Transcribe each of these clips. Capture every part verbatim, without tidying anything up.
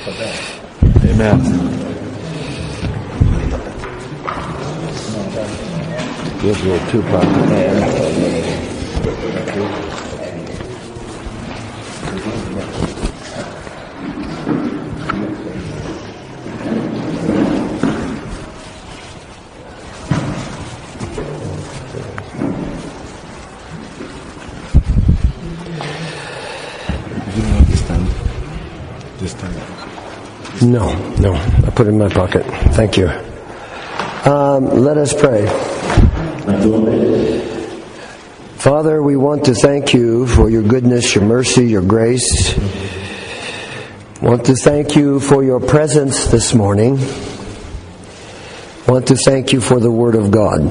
Amen. Gives a little Tupac there. No, no. I put it in my pocket. Thank you. Um, let us pray. Father, we want to thank you for your goodness, your mercy, your grace. Want to thank you for your presence this morning. Want to thank you for the Word of God.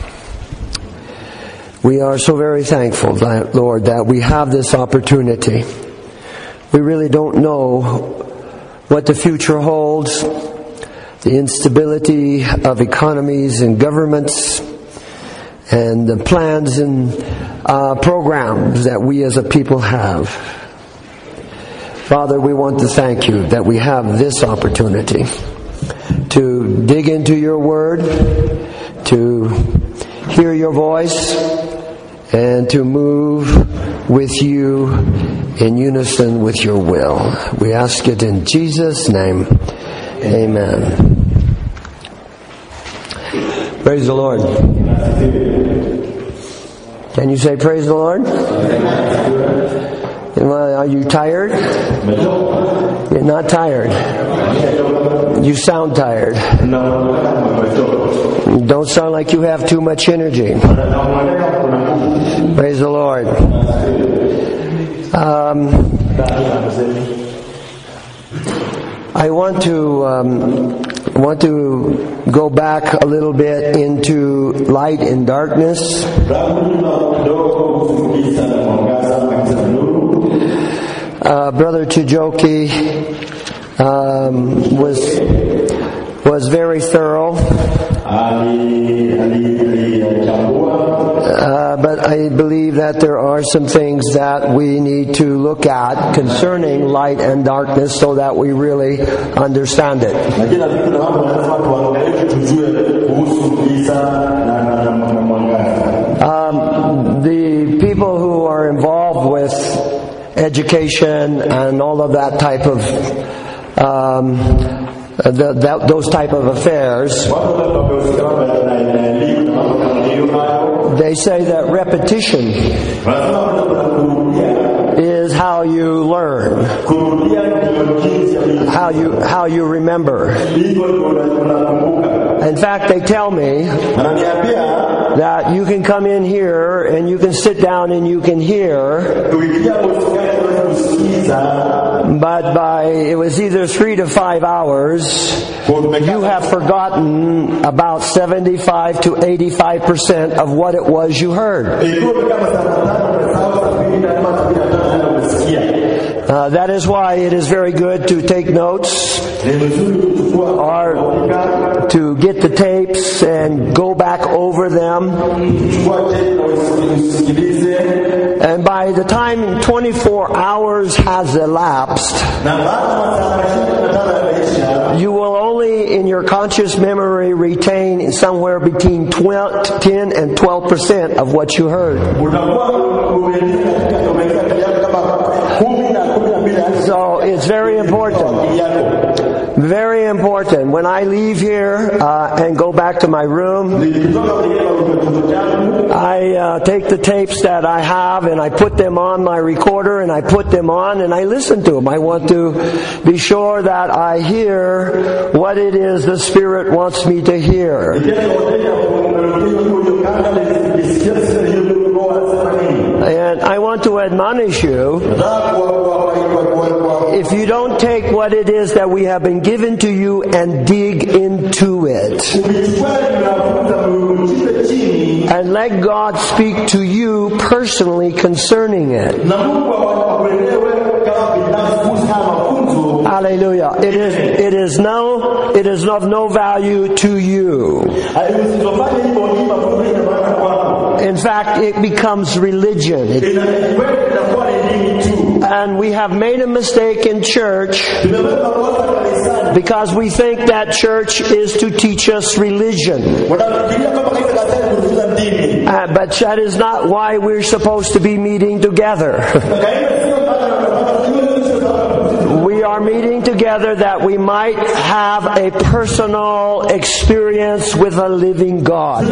We are so very thankful, that, Lord, that we have this opportunity. We really don't know what the future holds, the instability of economies and governments, and the plans and uh, programs that we as a people have. Father, we want to thank you that we have this opportunity to dig into your word, to hear your voice, and to move with you in unison with your will. We ask it in Jesus' name. Amen. Praise the Lord. Can you say praise the Lord? Are you tired? You're not tired. You sound tired. You don't sound like you have too much energy. Praise the Lord. Um, I want to um, want to go back a little bit into light and darkness. Uh, Brother Tujoki um, was was very thorough. Uh, but I believe that there are some things that we need to look at concerning light and darkness so that we really understand it. Um, the people who are involved with education and all of that type of um, the, that, those type of affairs, they say that repetition is how you learn, how you how you remember. In fact, they tell me that you can come in here and you can sit down and you can hear, but by it was either three to five hours, you have forgotten about seventy-five to eighty-five percent of what it was you heard. Uh, that is why it is very good to take notes or to get the tapes and go back over them. And by the time twenty-four hours has elapsed, you will only in your conscious memory retain somewhere between ten and twelve percent of what you heard. So it's very important. Very important. When I leave here uh, and go back to my room, I uh, take the tapes that I have and I put them on my recorder and I put them on and I listen to them. I want to be sure that I hear what it is the Spirit wants me to hear. And I want to admonish you, if you don't take what it is that we have been given to you and dig into it, and let God speak to you personally concerning it. Hallelujah. It is it is no it is of no value to you. In In fact, it becomes religion. It, and we have made a mistake in church because we think that church is to teach us religion. Uh, but that is not why we're supposed to be meeting together. We are meeting together that we might have a personal experience with a living God.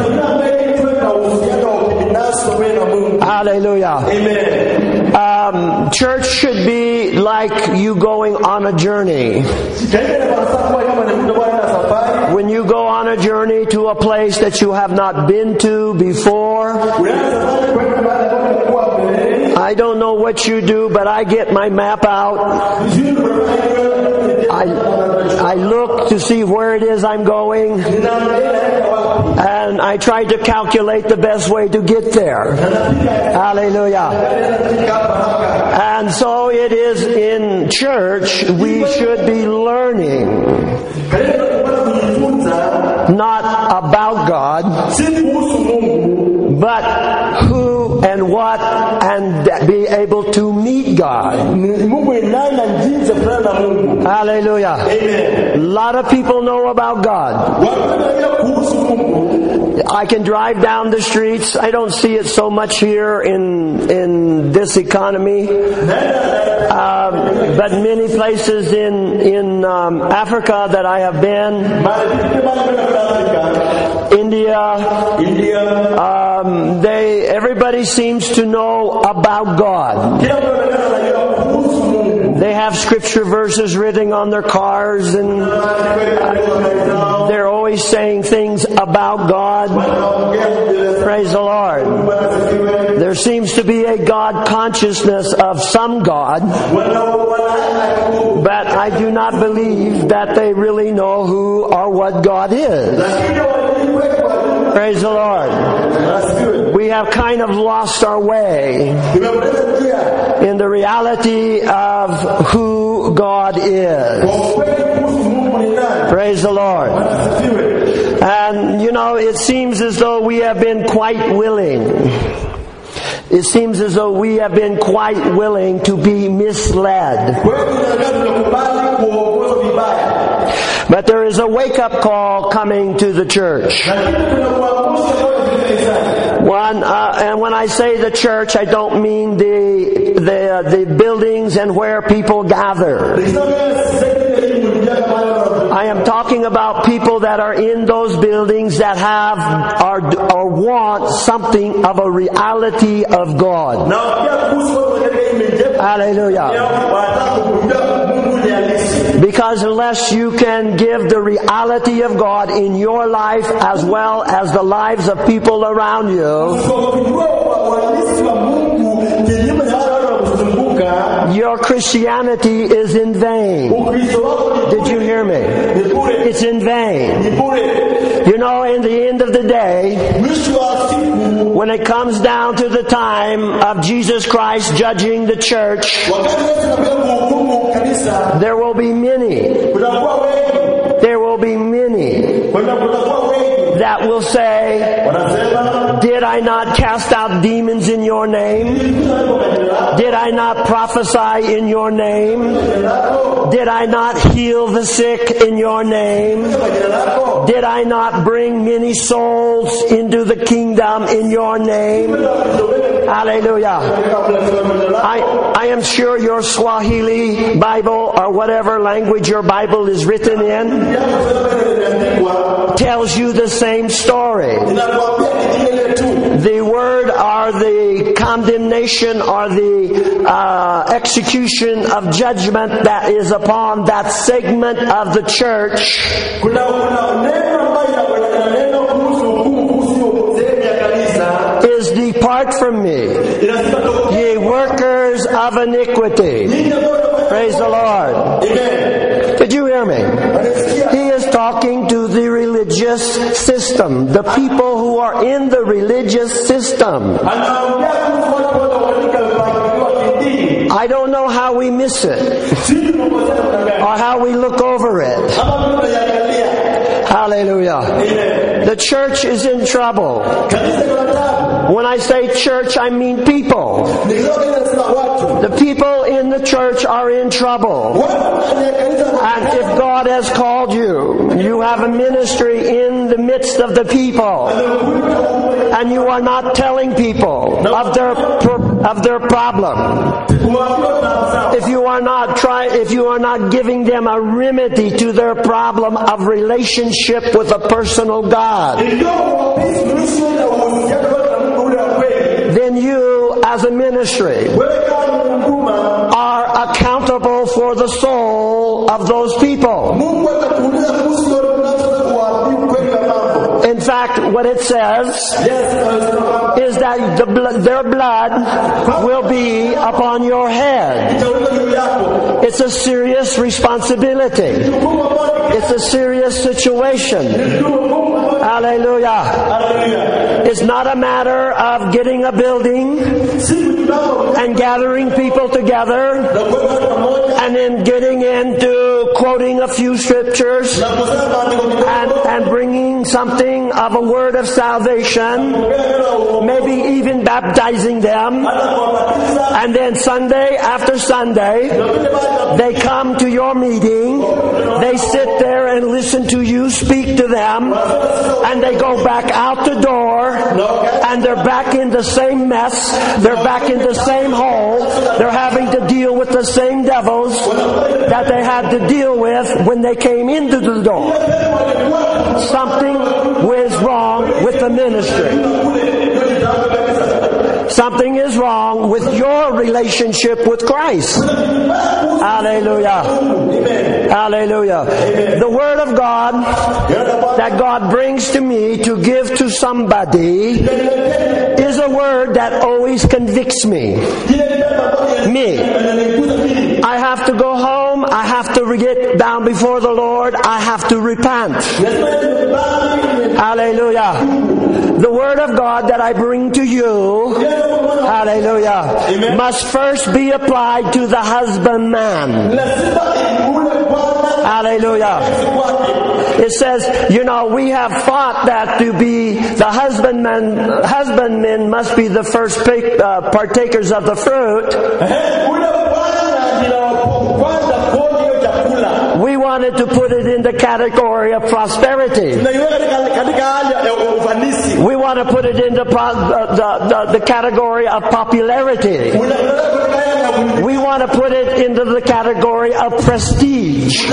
Hallelujah. Amen. Um, church should be like you going on a journey. When you go on a journey to a place that you have not been to before, I don't know what you do, but I get my map out. I, I look to see where it is I'm going, and I try to calculate the best way to get there. Hallelujah. And so it is in church. We should be learning not about God, but who and what, and be able to meet God. Hallelujah. Amen. A lot of people know about God. I can drive down the streets. I don't see it so much here in in this economy, um, but many places in in um, Africa that I have been, India, India. Um, they everybody seems to know about God. They have scripture verses written on their cars, and they're always saying things about God. Praise the Lord. There seems to be a God consciousness of some God, but I do not believe that they really know who or what God is. Praise the Lord. We have kind of lost our way in the reality of who God is. Praise the Lord. And, you know, it seems as though we have been quite willing. It seems as though we have been quite willing to be misled. But there is a wake-up call coming to the church. One, uh, and when I say the church, I don't mean the the uh, the buildings and where people gather. I am talking about people that are in those buildings that have or, or want something of a reality of God. Hallelujah. Because unless you can give the reality of God in your life as well as the lives of people around you, your Christianity is in vain. Did you hear me? It's in vain. You know, in the end of the day, when it comes down to the time of Jesus Christ judging the church, there will be many. There will be many that will say, did I not cast out demons in your name? Did I not prophesy in your name? Did I not heal the sick in your name? Did I not bring many souls into the kingdom in your name? Hallelujah. I, I am sure your Swahili Bible or whatever language your Bible is written in tells you the same story. The word or the condemnation or the uh, execution of judgment that is upon that segment of the church is, depart from me, ye workers of iniquity. Praise the Lord. Did you hear me? He is talking to the religious system, the people who are in the religious system. I don't know how we miss it or how we look over it. Hallelujah. The church is in trouble. When I say church, I mean people. The people in the church are in trouble. And if God has called you, you have a ministry in the midst of the people, and you are not telling people of their of their problem. If you are not try, if you are not giving them a remedy to their problem of relationship with a personal God, then you, as a ministry, are accountable for the soul of those people. In fact, what it says is that the blood, their blood will be upon your head. It's a serious responsibility. It's a serious situation. Hallelujah. It's not a matter of getting a building and gathering people together and then getting into quoting a few scriptures and, and bringing something of a word of salvation, maybe even baptizing them, and then Sunday after Sunday they come to your meeting, they sit there and listen to you speak to them, and they go back out the door and they're back in the same mess, they're back in the same hole, they're having to deal with the same devils that they had to deal with when they came into the door. Something was wrong with the ministry. Something is wrong with your relationship with Christ. Hallelujah. Hallelujah. The Word of God that God brings to me to give to somebody is a word that always convicts me. Me. I have to go home. I have to get down before the Lord. I have to repent. Hallelujah. The Word of God that I bring to you, hallelujah, Amen, must first be applied to the husbandman. Hallelujah. It says, you know, we have thought that to be the husbandman, husbandmen must be the first uh, partakers of the fruit. We wanted to put it in the category of prosperity. We want to put it in the, the, the, the category of popularity. We want to put it into the category of prestige,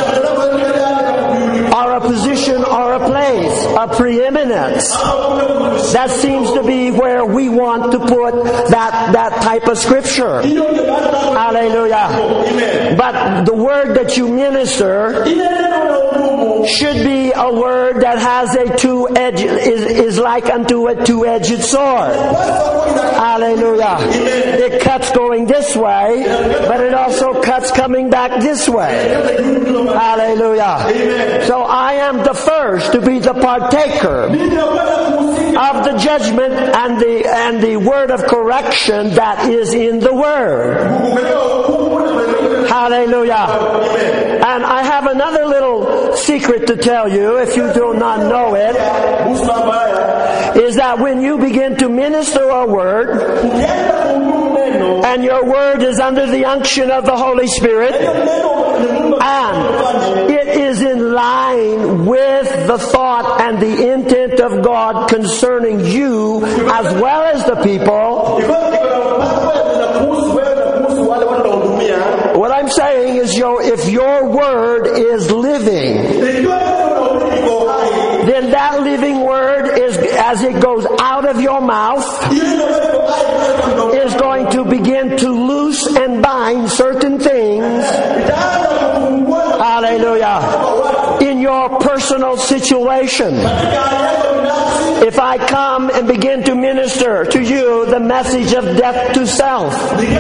or a position, or a place, a preeminence. That seems to be where we want to put that, that type of scripture. Hallelujah. But the word that you minister should be a word that has a two-edged, is, is like unto a two-edged sword. Hallelujah. It cuts going this way, but it also cuts coming back this way. Hallelujah. So I am the first to be the partaker of the judgment and the and the word of correction that is in the Word. Hallelujah. And I have another little secret to tell you, if you do not know it, is that when you begin to minister a word, and your word is under the unction of the Holy Spirit, and it is in line with the thought and the intent of God concerning you as well as the people, what I'm saying is, yo, if your word is living, then that living word is, as it goes out of your mouth, is going to begin to loose and bind certain things. Hallelujah. In your personal situation. If I come and begin to minister to you the message of death to self,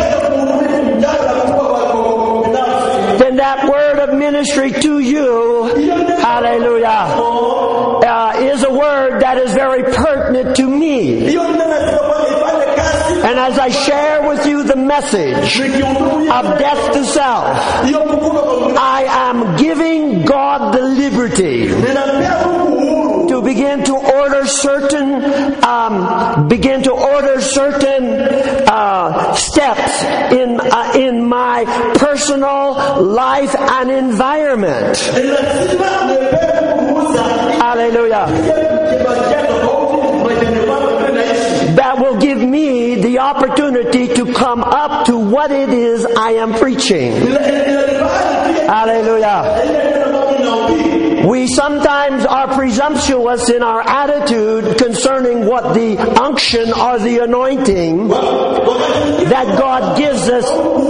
then that word of ministry to you, hallelujah, uh, is a word that is very pertinent to me. And as I share with you the message of death to self, I am giving God the liberty to begin begin to order certain, um, begin to order certain uh, steps in uh, in my personal life and environment. Hallelujah. That will give me the opportunity to come up to what it is I am preaching. Hallelujah. We sometimes are presumptuous in our attitude concerning what the unction or the anointing that God gives us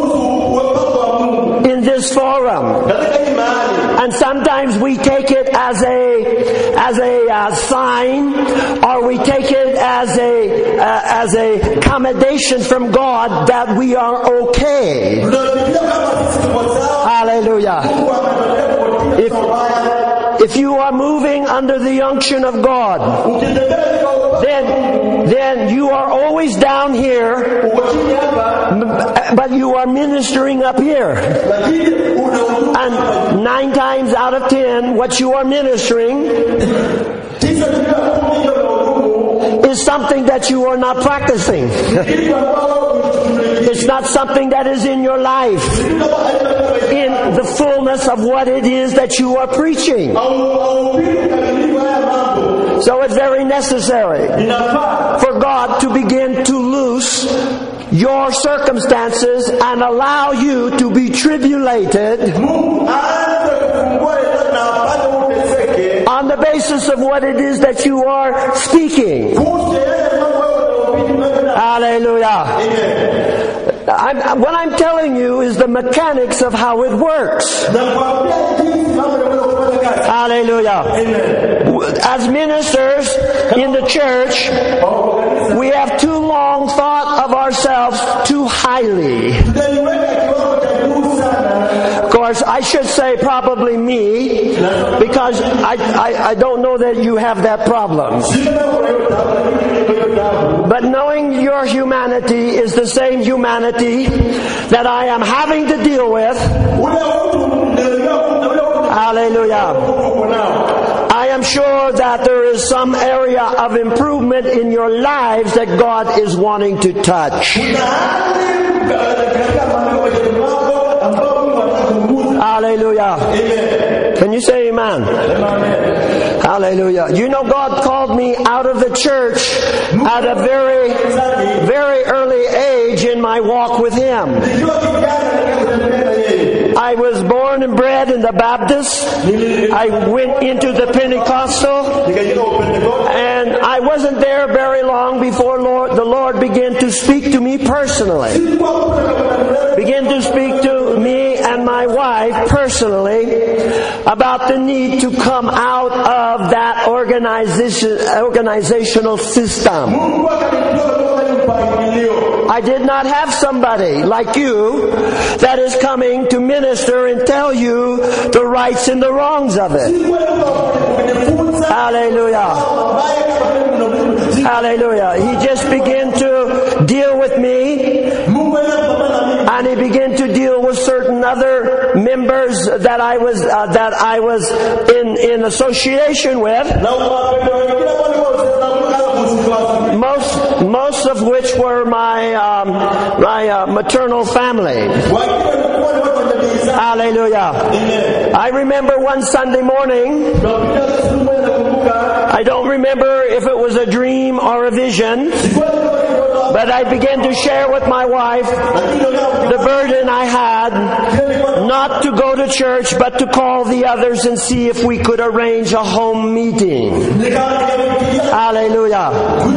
in this forum. And sometimes we take it as a as a uh, sign, or we take it as a uh, as a commendation from God that we are okay. Hallelujah. If if you are moving under the unction of God, then then you are always down here, but you are ministering up here. And nine times out of ten, what you are ministering is something that you are not practicing. It's not something that is in your life in the fullness of what it is that you are preaching. So it's very necessary for God to begin to loose your circumstances and allow you to be tribulated on the basis of what it is that you are speaking. Hallelujah. I'm, what I'm telling you is the mechanics of how it works. Hallelujah. As ministers in the church, we have too long thought of ourselves too highly. Of course, I should say probably me, because I, I, I don't know that you have that problem. But knowing your humanity is the same humanity that I am having to deal with. Hallelujah. I am sure that there is some area of improvement in your lives that God is wanting to touch. Hallelujah. Can you say amen? Hallelujah. You know, God called me out of the church at a very, very early age in my walk with Him. I was born and bred in the Baptist. I went into the Pentecostal, and I wasn't there very long before Lord, the Lord began to speak to me personally. Began to speak to me and my wife personally about the need to come out of that organization, organizational system. I did not have somebody like you that is coming to minister and tell you the rights and the wrongs of it. Hallelujah. Hallelujah. He just began to deal with me, and he began to deal with certain other members that I was uh, that I was in in association with. Most most of which were my um, my uh, maternal family. Hallelujah. I remember one Sunday morning, I don't remember if it was a dream or a vision, but I began to share with my wife the burden I had not to go to church, but to call the others and see if we could arrange a home meeting. Hallelujah.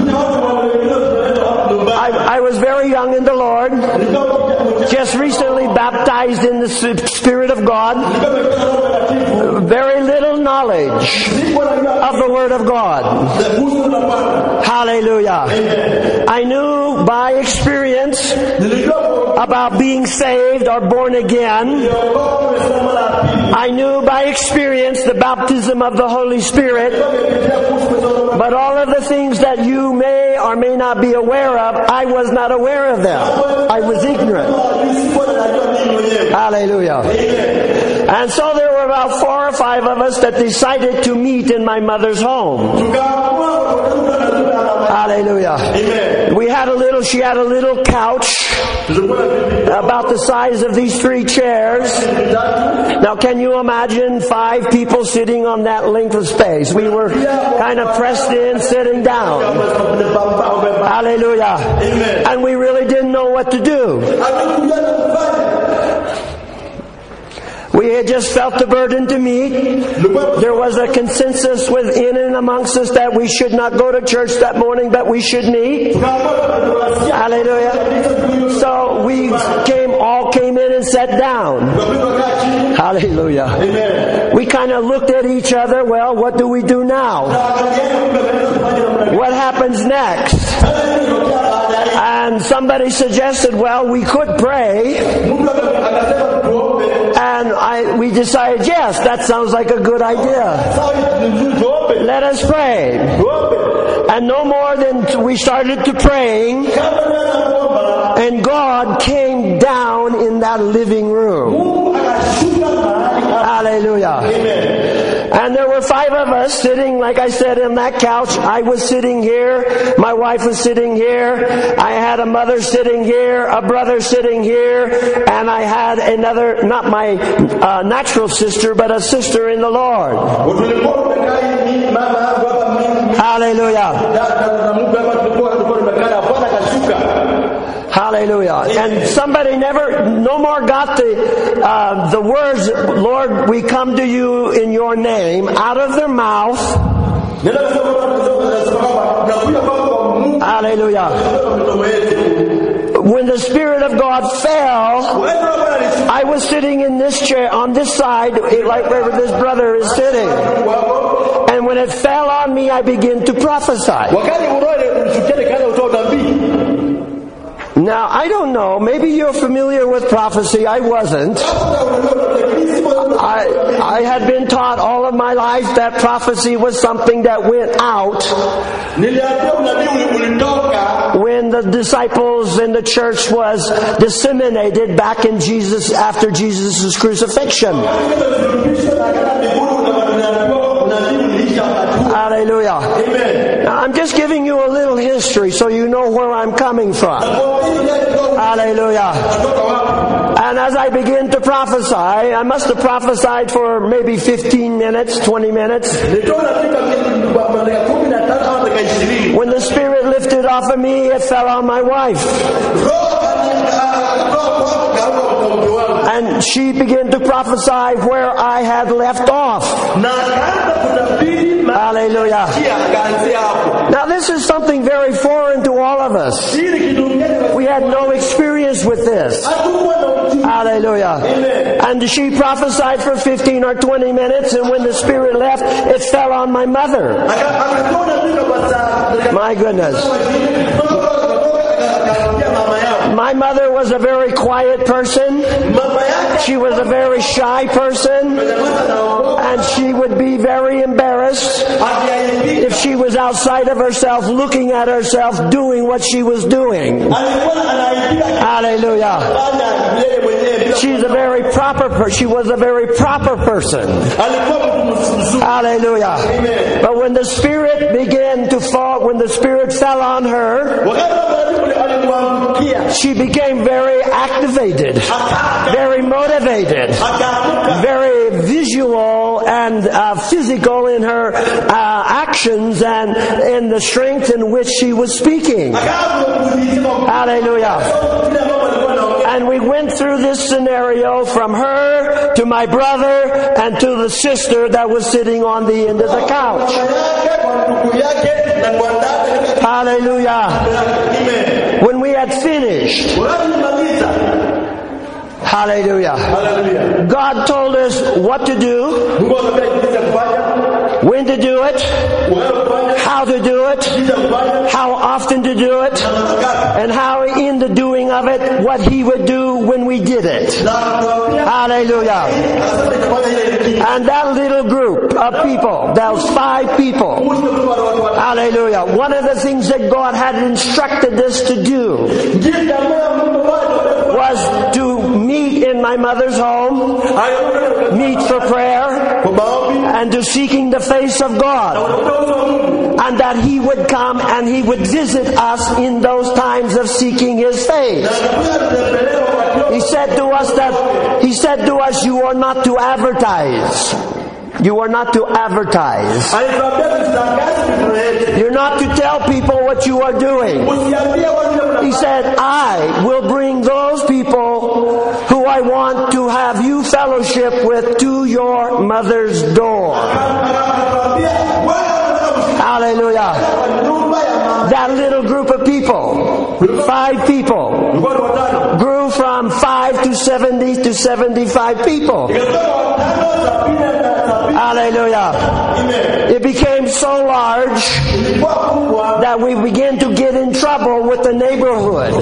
I, I was very young in the Lord, just recently baptized in the Spirit of God, very little knowledge of the Word of God. Hallelujah. I knew by experience about being saved or born again. I knew by experience the baptism of the Holy Spirit. But all of the things that you may or may not be aware of, I was not aware of them. I was ignorant. Hallelujah. And so there were about four or five of us that decided to meet in my mother's home. Hallelujah. Amen. We had a little, she had a little couch about the size of these three chairs. Now can you imagine five people sitting on that length of space? We were kind of pressed in, sitting down. Hallelujah. Amen. And we really didn't know what to do. We had just felt the burden to meet. There was a consensus within and amongst us that we should not go to church that morning, but we should meet. Hallelujah. So we came, all came in and sat down. Hallelujah. Amen. We kind of looked at each other. Well, what do we do now? What happens next? And somebody suggested, well, we could pray. And I, we decided, yes, that sounds like a good idea. Let us pray. And no more than we started to praying, and God came down in that living room. Hallelujah. And there were five of us sitting, like I said, in that couch. I was sitting here. My wife was sitting here. I had a mother sitting here, a brother sitting here, and I had another, not my uh, natural sister, but a sister in the Lord. Hallelujah. Hallelujah. And somebody never, no more got the uh, the words, Lord, we come to you in your name, out of their mouth. Hallelujah. When the Spirit of God fell, I was sitting in this chair, on this side, like where this brother is sitting. And when it fell on me, I began to prophesy. Now, I don't know, maybe you're familiar with prophecy. I wasn't. I, I had been taught all of my life that prophecy was something that went out when the disciples in the church was disseminated back in Jesus, after Jesus' crucifixion. Hallelujah. Amen. Now, I'm just giving you a little history so you know where I'm coming from. Hallelujah. And as I begin to prophesy, I must have prophesied for maybe fifteen minutes, twenty minutes. When the Spirit lifted off of me, it fell on my wife. And she began to prophesy where I had left off. Hallelujah. Now this is something very foreign to all of us. We had no experience with this. Hallelujah. And she prophesied for fifteen or twenty minutes, and when the Spirit left, it fell on my mother. My goodness. My mother was a very quiet person. She was a very shy person. And she would be very embarrassed if she was outside of herself, looking at herself, doing what she was doing. Hallelujah. She's a very proper person. She was a very proper person. Hallelujah. But when the Spirit began to fall, when the Spirit fell on her, she became very activated, very motivated, very visual and uh, physical in her uh, actions and in the strength in which she was speaking. Hallelujah. And we went through this scenario from her to my brother and to the sister that was sitting on the end of the couch. Hallelujah. When we had finished, hallelujah, God told us what to do, when to do it, how to do it, how often to do it, and how in the doing of it, what He would do when we did it. Hallelujah. And that little group of people, those five people, hallelujah, one of the things that God had instructed us to do was to meet in my mother's home, meet for prayer, and to seeking the face of God. And that He would come and He would visit us in those times of seeking His face. He said to us that, He said to us, you are not to advertise. You are not to advertise. You're not to tell people what you are doing. He said, I will bring those people who I want to have you fellowship with to your mother's door. Hallelujah. That little group of people, five people, grew from five to seventy to seventy-five people. Hallelujah. It became so large that we began to get in trouble with the neighborhood.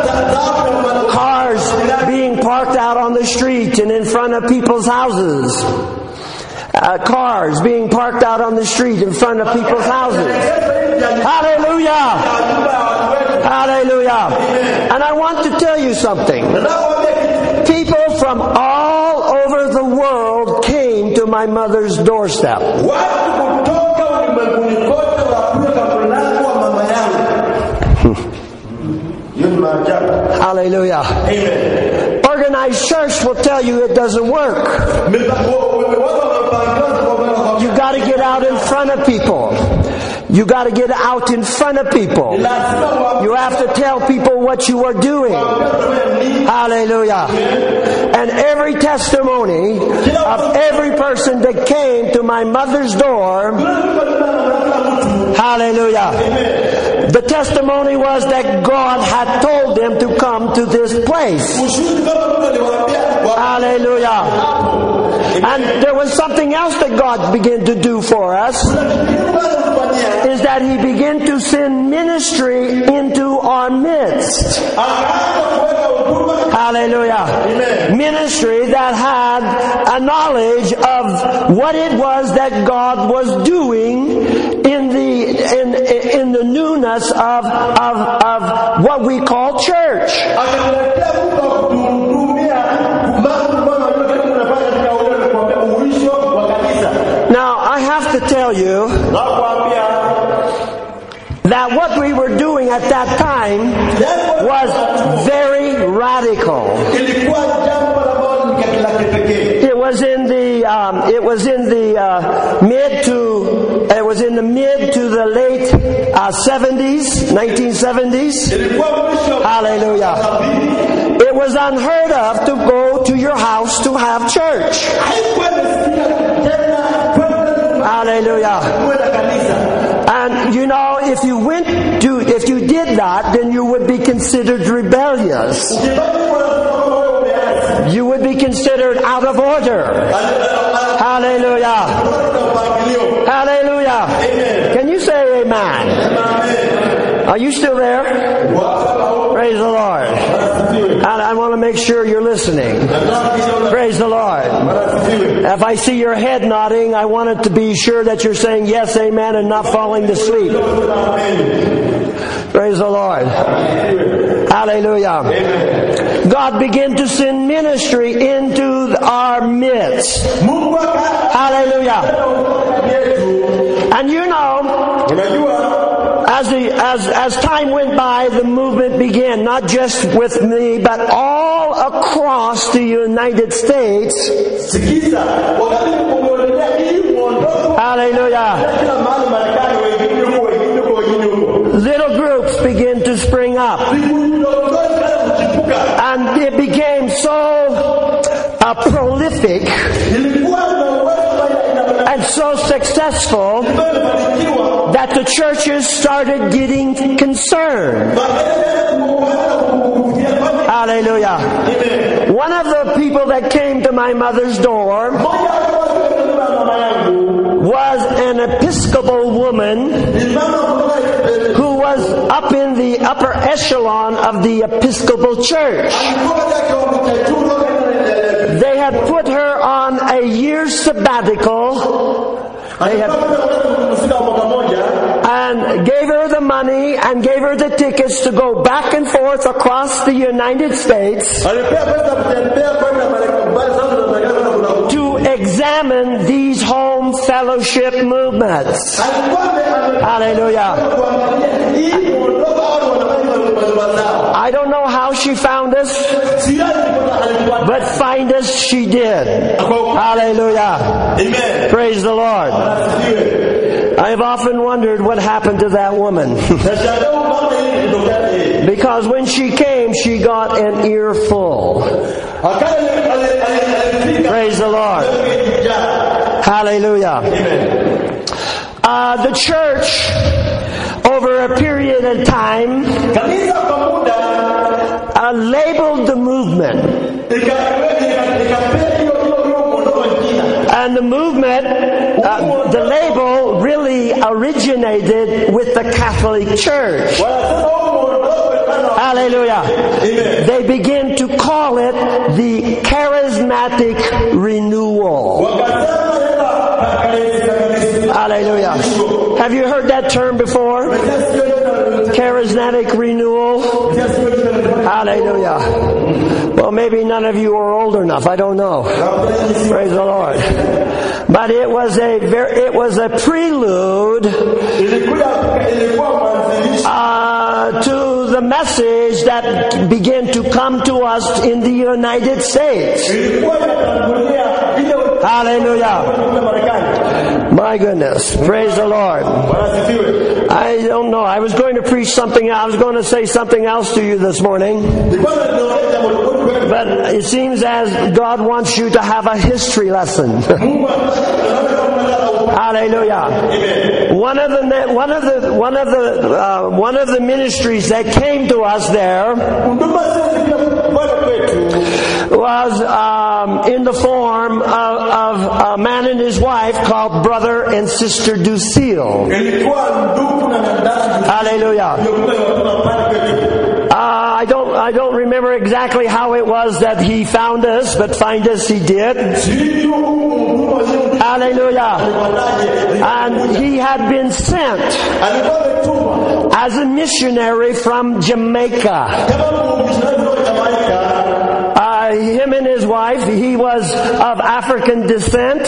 Cars being parked out on the street and in front of people's houses. Uh, cars being parked out on the street in front of people's houses. Hallelujah! Hallelujah! And I want to tell you something. People from all over the world came to my mother's doorstep. Hallelujah. Amen. Organized church will tell you it doesn't work. You got to get out in front of people. You got to get out in front of people. You have to tell people what you are doing. Hallelujah. And every testimony of every person that came to my mother's door, hallelujah, the testimony was that God had told them to come to this place. Hallelujah. And there was something else that God began to do for us, is that He began to send ministry into our midst. Hallelujah. Ministry that had a knowledge of what it was that God was doing in the in in the newness of of, of what we call church. Now, I have to tell you that what we were doing at that time was very radical. It was in the um, it was in the uh, mid to it was in the mid to the late uh, seventies, nineteen seventies. Hallelujah. It was unheard of to go to your house to have church. Hallelujah. And you know, if you went to, if you did that, then you would be considered rebellious. You would be considered out of order. Hallelujah. Hallelujah. Can you say amen? Are you still there? Praise the Lord. And I want to make sure you're listening. Praise the Lord. If I see your head nodding, I want it to be sure that you're saying yes, amen, and not falling to sleep. Praise the Lord. Hallelujah. God began to send ministry into our midst. Hallelujah. And you know, As, the, as, as time went by, the movement began, not just with me, but all across the United States. Hallelujah. Little groups began to spring up. And it became so uh, prolific and so successful that the churches started getting concerned. Hallelujah. One of the people that came to my mother's door was an Episcopal woman who was up in the upper echelon of the Episcopal Church. They had put her on a year's sabbatical. They had, and gave her the money and gave her the tickets to go back and forth across the United States to examine these home fellowship movements. Hallelujah. I don't know how she found us, but find us she did. Hallelujah. Amen. Praise the Lord. I have often wondered what happened to that woman. Because when she came, she got an earful. Praise the Lord. Hallelujah. Uh, the church, over a period of time, uh, labeled the movement. And the movement, uh, the label really originated with the Catholic Church. Hallelujah. They begin to call it the charismatic renewal. Hallelujah. Have you heard that term before? Charismatic renewal. Hallelujah. Well, maybe none of you are old enough. I don't know. Praise the Lord. But it was a very, it was a prelude uh, to the message that began to come to us in the United States. Hallelujah. My goodness. Praise the Lord. I don't know. I was going to preach something. I was going to say something else to you this morning. But it seems as God wants you to have a history lesson. Hallelujah. One of the one of the one of the uh, one of the ministries that came to us there was um, in the form of, of a man and his wife called Brother and Sister Ducille. Hallelujah. Uh, I don't I don't remember exactly how it was that he found us, but find us he did. Hallelujah. And he had been sent as a missionary from Jamaica. Uh, him and his wife, he was of African descent.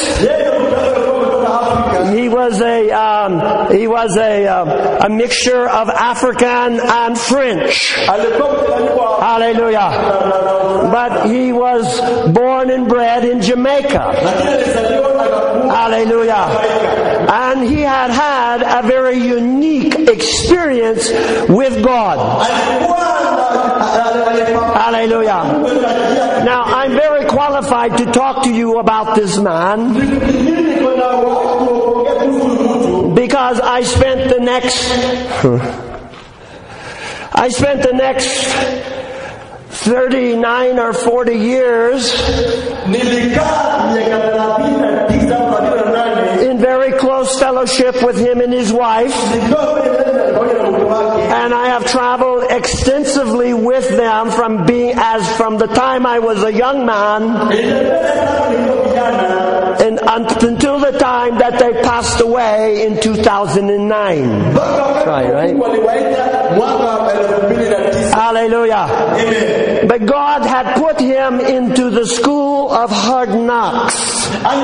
He was a um, he was a um, a mixture of African and French. Hallelujah. But he was born and bred in Jamaica. Hallelujah. And he had had a very unique experience with God. Hallelujah. Now, I'm very qualified to talk to you about this man because I spent the next I spent the next thirty-nine or forty years in very close fellowship with him and his wife. And I have traveled extensively with them from being as from the time I was a young man and until the time that they passed away in two thousand nine. That's right, right? Hallelujah. Amen. But God had put him into the school of hard knocks.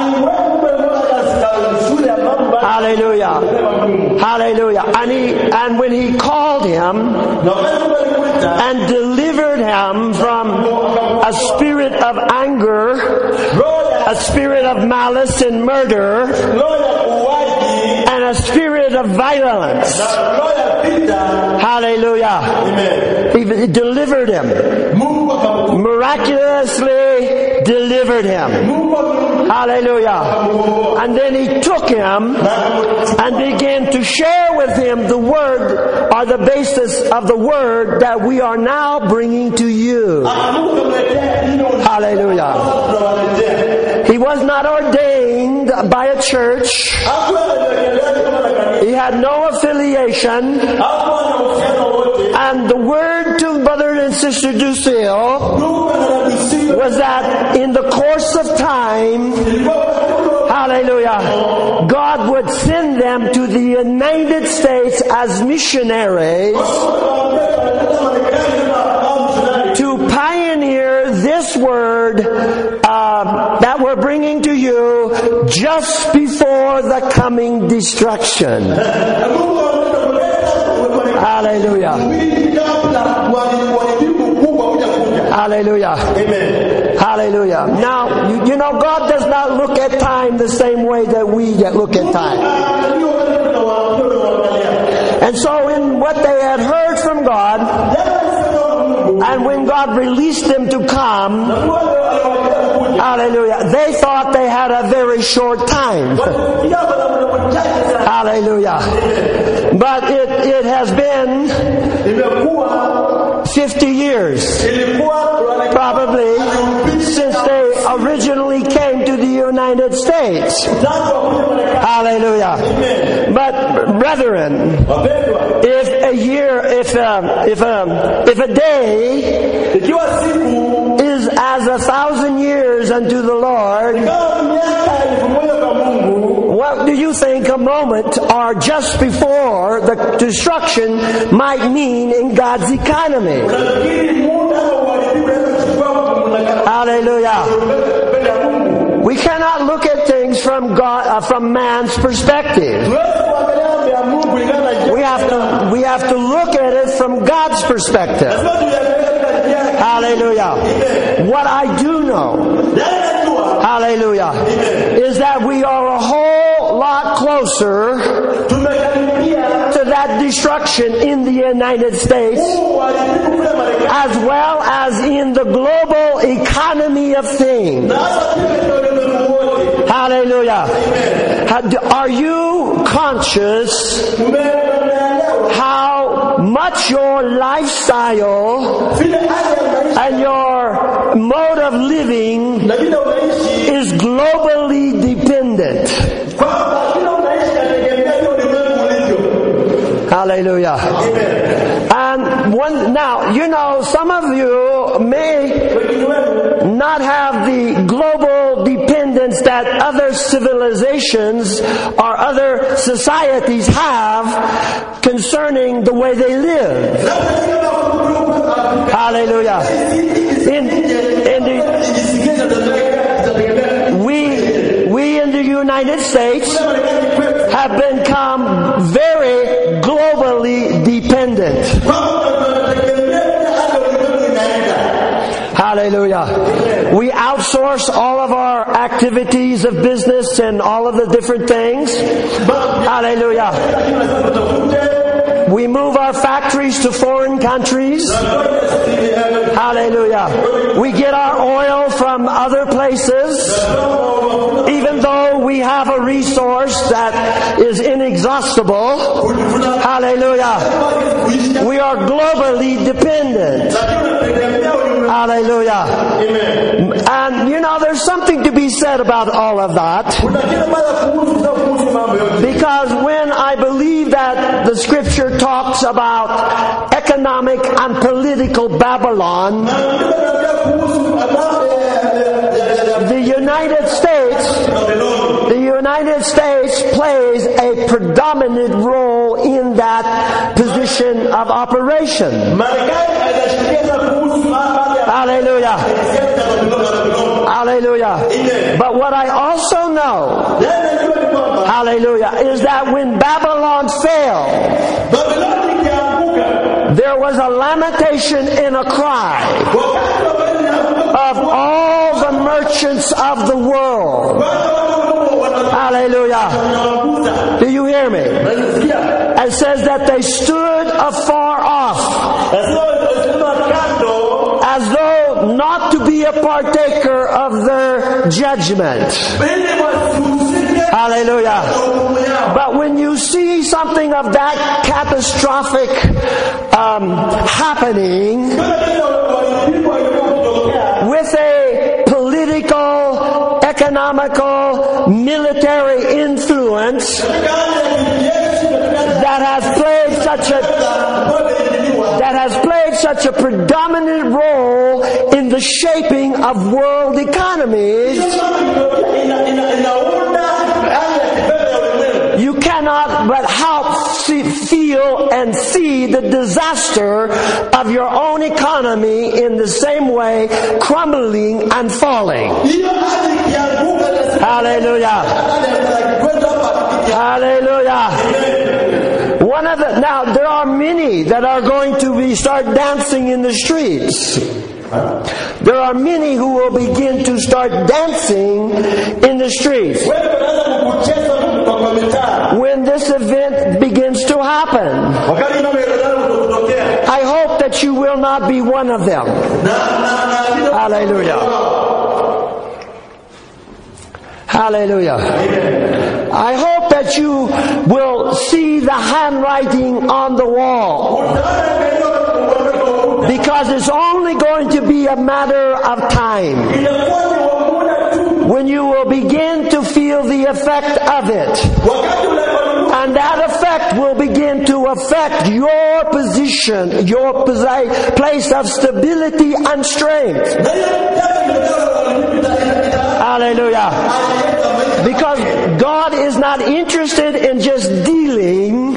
Hallelujah. Hallelujah. And he and when he called him and delivered him from a spirit of anger, a spirit of malice and murder, and a spirit of violence. Hallelujah. He delivered him. Miraculously delivered him. Hallelujah. And then he took him and began to share with him the word, or the basis of the word that we are now bringing to you. Hallelujah. He was not ordained by a church. He had no affiliation. And the word to Brother and Sister Ducille was that in the course of time, hallelujah, God would send them to the United States as missionaries to pioneer this word uh, that we're bringing to you just before the coming destruction. Hallelujah. Hallelujah. Amen. Hallelujah. Now, you, you know, God does not look at time the same way that we look at time. And so in what they had heard from God, and when God released them to come, hallelujah, they thought they had a very short time. Hallelujah. But it, it has been fifty years, probably, since they originally came to the United States. Hallelujah. But brethren, if a year, if a, if a, if a day is as a thousand years unto the Lord, what do you think a moment or just before the destruction might mean in God's economy? Hallelujah. We cannot look at things from God, uh, from man's perspective. We have to, we have to look at it from God's perspective. Hallelujah. What I do know, hallelujah, is that we are a whole lot closer to that destruction in the United States, as well as in the global economy of things. Hallelujah. Are you conscious how much your lifestyle and your mode of living is globally dependent? Hallelujah. And one, now, you know, some of you may not have the global dependence that other civilizations or other societies have concerning the way they live. Hallelujah. In, in the, we, we in the United States have become very globally dependent. Hallelujah. We outsource all of our activities of business and all of the different things. Hallelujah. We move our factories to foreign countries. Hallelujah. We get our oil from other places. Even though we have a resource that is inexhaustible. Hallelujah. We are globally dependent. Hallelujah. And you know, there's something to be said about all of that. Because when I believe that the scripture talks about economic and political Babylon, the United States, the United States plays a predominant role in that position of operation. Hallelujah. Hallelujah. But what I also know, hallelujah, is that when Babylon fell, there was a lamentation and a cry of all the merchants of the world. Hallelujah. Do you hear me? It says that they stood afar off, as though not to be a partaker of their judgment. Hallelujah. But when you see something of that catastrophic um, happening with a political, economical, military influence that has played such a that has played such a predominant role in the shaping of world economies, you can cannot but help see, feel and see the disaster of your own economy in the same way, crumbling and falling. Hallelujah. Hallelujah. One of the, now there are many that are going to be start dancing in the streets. There are many who will begin to start dancing in the streets when this event begins to happen. I hope that you will not be one of them. Hallelujah. Hallelujah. I hope that you will see the handwriting on the wall, because it's only going to be a matter of time when you will begin to feel the effect of it. And that effect will begin to affect your position, your place of stability and strength. Hallelujah. Because God is not interested in just dealing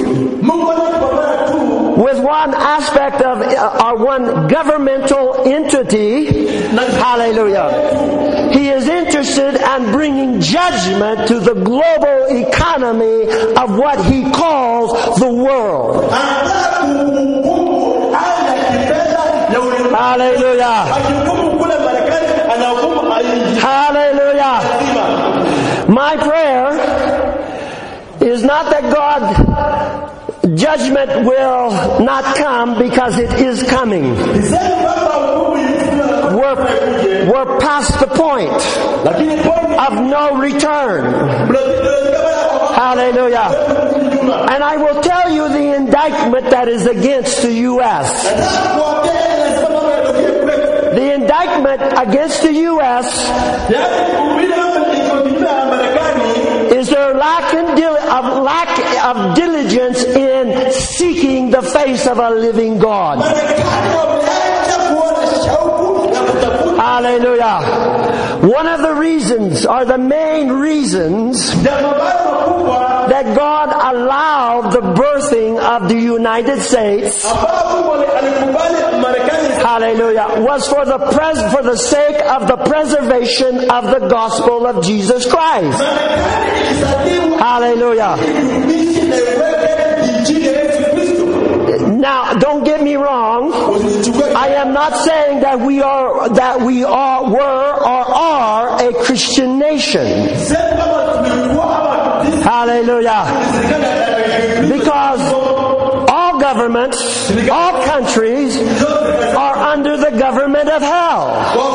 with one aspect of or one governmental entity. Hallelujah. He is interested in bringing judgment to the global economy of what He calls the world. Hallelujah. Hallelujah. My prayer is not that God judgment will not come, because it is coming. We're, we're past the point of no return. Hallelujah. And I will tell you the indictment that is against the U S The indictment against the U S is their lack of lack of diligence in seeking the face of a living God. Hallelujah. One of the reasons, or the main reasons, that God allowed the birthing of the United States, hallelujah, was for the pres- for the sake of the preservation of the gospel of Jesus Christ. Hallelujah. Now, don't get me wrong. I am not saying that we are that we are were or are a Christian nation. Hallelujah. Because all governments, all countries are under the government of hell.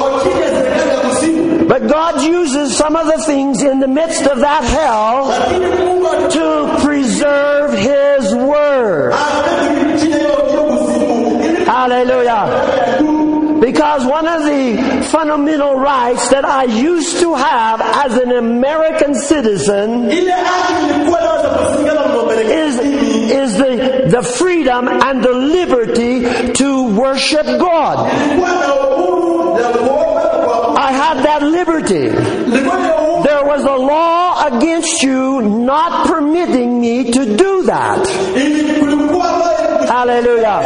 But God uses some of the things in the midst of that hell to preserve His Word. Hallelujah. Because one of the fundamental rights that I used to have as an American citizen is, is the, the freedom and the liberty to worship God. I had that liberty. There was a law against you not permitting me to do that. Hallelujah.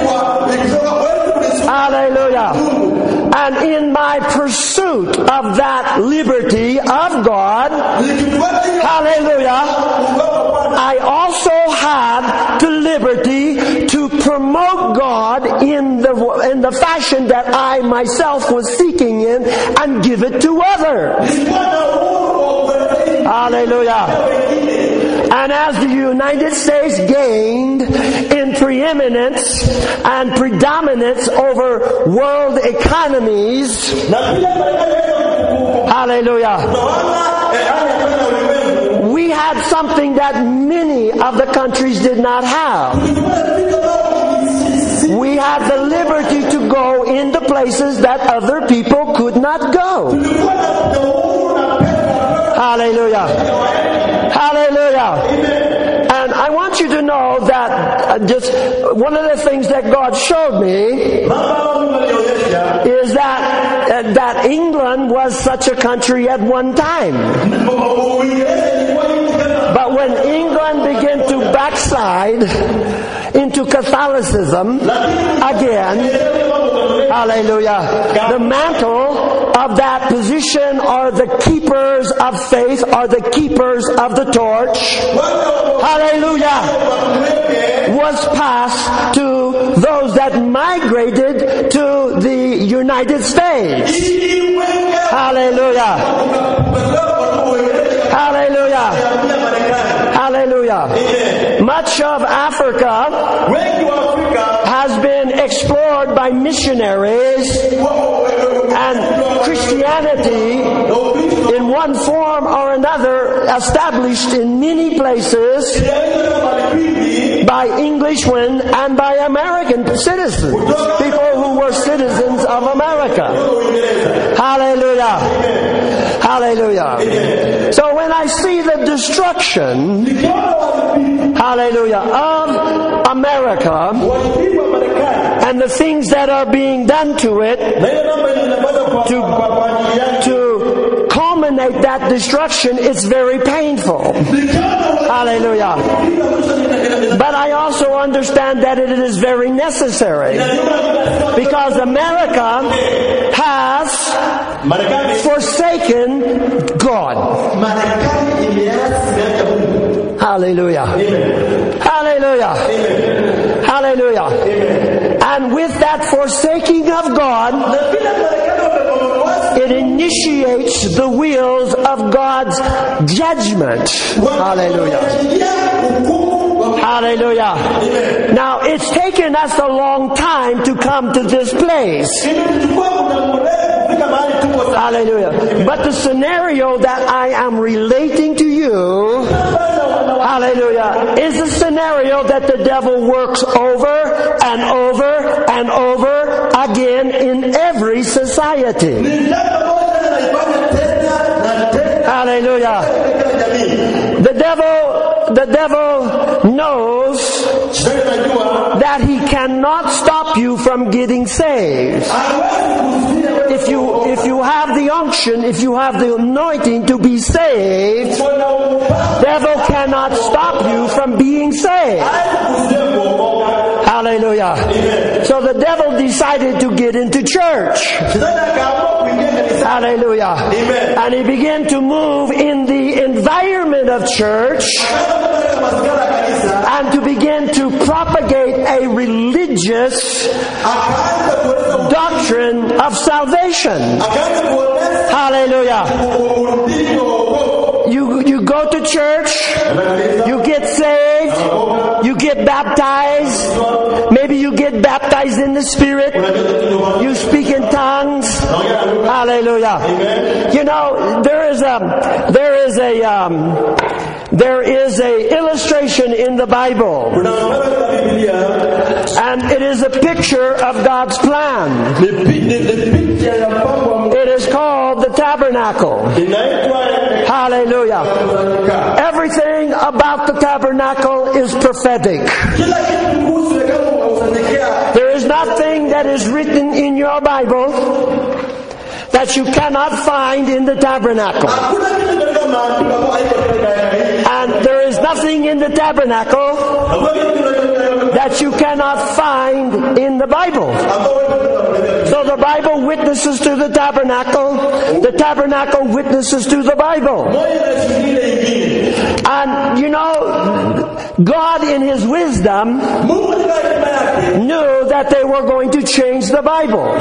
Hallelujah. And in my pursuit of that liberty of God, hallelujah, I also had the liberty to promote God in the in the fashion that I myself was seeking in, and give it to others. Hallelujah. And as the United States gained in preeminence and predominance over world economies, hallelujah, we had something that many of the countries did not have. We had the liberty to go into places that other people could not go. Hallelujah. Hallelujah. And I want you to know that uh, just one of the things that God showed me is that uh, that England was such a country at one time. But when England began to backslide into Catholicism again, hallelujah, the mantle of that position, or the keepers of faith, or the keepers of the torch, hallelujah, was passed to those that migrated to the United States. Hallelujah. Hallelujah. Hallelujah. Much of Africa has been explored by missionaries, and Christianity in one form or another established in many places by Englishmen and by American citizens, people who were citizens of America. Hallelujah. Hallelujah. So when I see the destruction, hallelujah, of America and the things that are being done to it to, to culminate that destruction, it's very painful. Hallelujah. But I also understand that it is very necessary, because America has forsaken God. Hallelujah. Hallelujah. Hallelujah. And with that forsaking of God, it initiates the wheels of God's judgment. Hallelujah. Hallelujah. Now, it's taken us a long time to come to this place. Hallelujah. But the scenario that I am relating to you, hallelujah, is a scenario that the devil works over and over and over again in every society. Hallelujah. The devil, the devil knows that he cannot stop you from getting saved. If you if you have the unction, if you have the anointing to be saved, devil cannot stop you from being saved. Hallelujah. So the devil decided to get into church. Hallelujah. And he began to move in the environment of church and to begin to propagate a religious doctrine of salvation. Hallelujah. You, you go to church, you get saved, you get baptized, maybe you get baptized in the Spirit, you speak in tongues. Hallelujah. You know, there is a, there is a, um, there is a illustration in the Bible, and it is a picture of God's plan. It is called the tabernacle. Hallelujah. Everything about the tabernacle is prophetic. There is nothing that is written in your Bible that you cannot find in the tabernacle. And there is nothing in the tabernacle that you cannot find in the Bible. So the Bible witnesses to the tabernacle, the tabernacle witnesses to the Bible. And you know, God in His wisdom knew that they were going to change the Bible.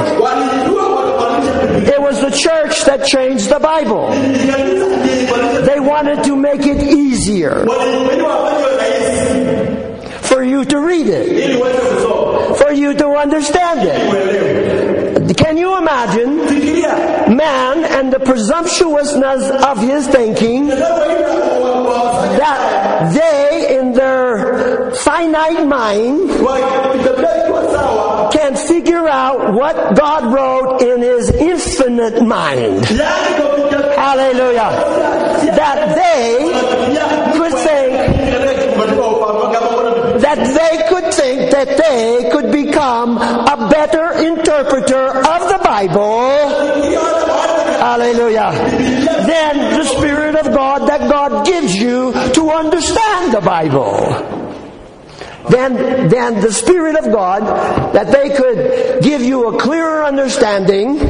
It was the church that changed the Bible. They wanted to make it easier for you to read it, for you to understand it. Can you imagine man and the presumptuousness of his thinking, that they in their finite mind can figure out what God wrote in His infinite mind? Hallelujah. That they could think that they could think that they could become a better interpreter of the Bible. Hallelujah. Then the Spirit of God that God gives you to to understand the Bible. Then, then the Spirit of God, that they could give you a clearer understanding,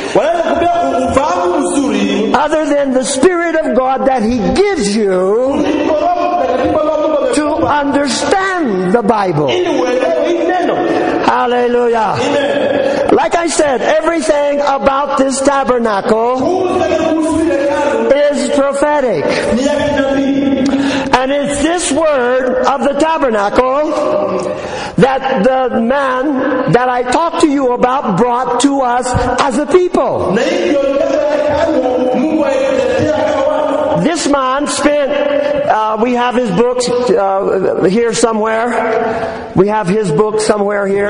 other than the Spirit of God that He gives you to understand the Bible. Hallelujah. Like I said, everything about this tabernacle is prophetic. And it's this word of the tabernacle that the man that I talked to you about brought to us as a people. This man spent, uh, we have his books uh, here somewhere. We have his book somewhere here.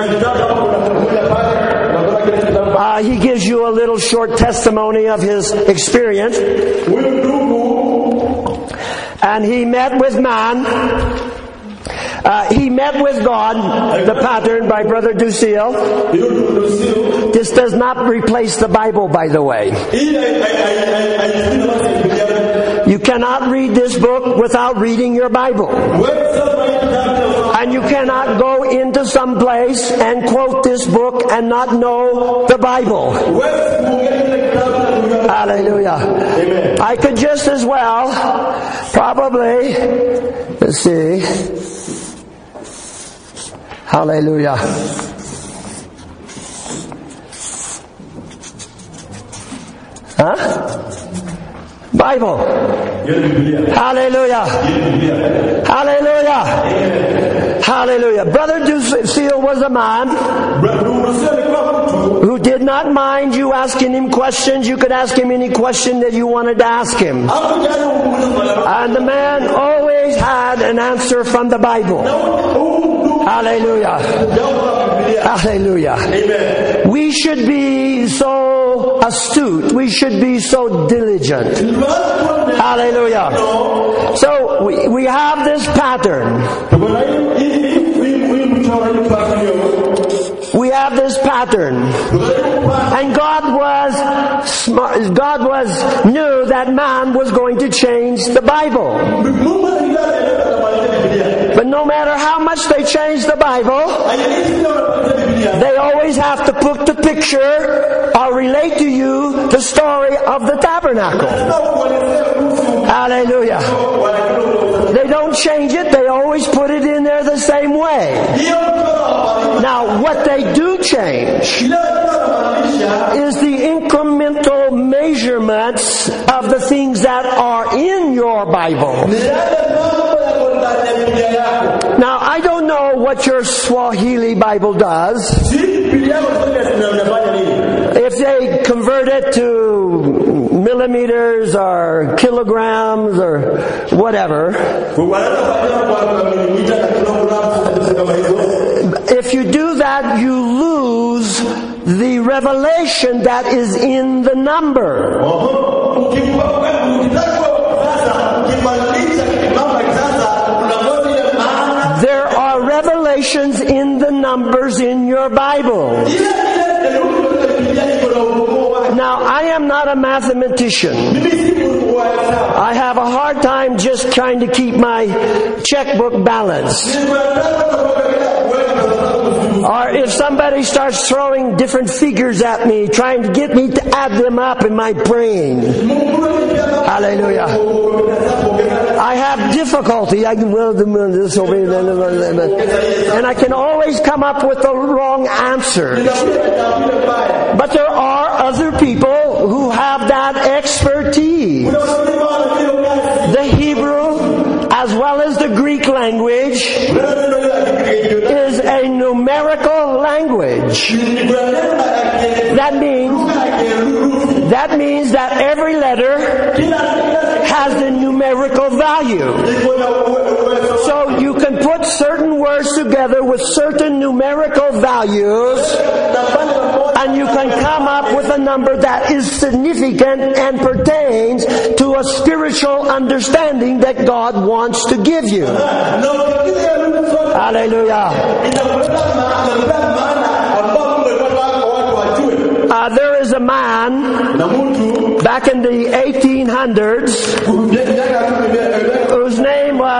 Uh, he gives you a little short testimony of his experience. And he met with man. Uh, he met with God, the pattern by Brother Ducille. This does not replace the Bible, by the way. You cannot read this book without reading your Bible. And you cannot go into some place and quote this book and not know the Bible. Hallelujah. Amen. I could just as well, probably, let's see. Hallelujah. Huh? Bible. Hallelujah. Hallelujah. Hallelujah. Brother Ducille was a man who did not mind you asking him questions. You could ask him any question that you wanted to ask him. And the man always had an answer from the Bible. Hallelujah. Hallelujah. Amen. We should be so astute. We should be so diligent. Hallelujah. So we, we have this pattern. We have this pattern. And God was smart. God was knew that man was going to change the Bible. But no matter how much they change the Bible, they always have to put the picture or relate to you the story of the tabernacle. Hallelujah. They don't change it, they always put it in there the same way. Now, what they do change is the incremental measurements of the things that are in your Bible. Now, I don't know what your Swahili Bible does. If they convert it to millimeters or kilograms or whatever. If you do that, you lose the revelation that is in the number. There are revelations in the numbers in your Bible. Now, I am not a mathematician. I have a hard time just trying to keep my checkbook balanced. Or if somebody starts throwing different figures at me, trying to get me to add them up in my brain. Hallelujah. I have difficulty. I can well this over and I can always come up with the wrong answer. But there are other people who have that expertise. The Hebrew as well as the Greek language is a numerical language. That means that means that every letter has a numerical value. So you can put certain words together with certain numerical values, and you can come up with a number that is significant and pertains to a spiritual understanding that God wants to give you. Hallelujah. Uh, there is a man back in the eighteen hundreds whose name was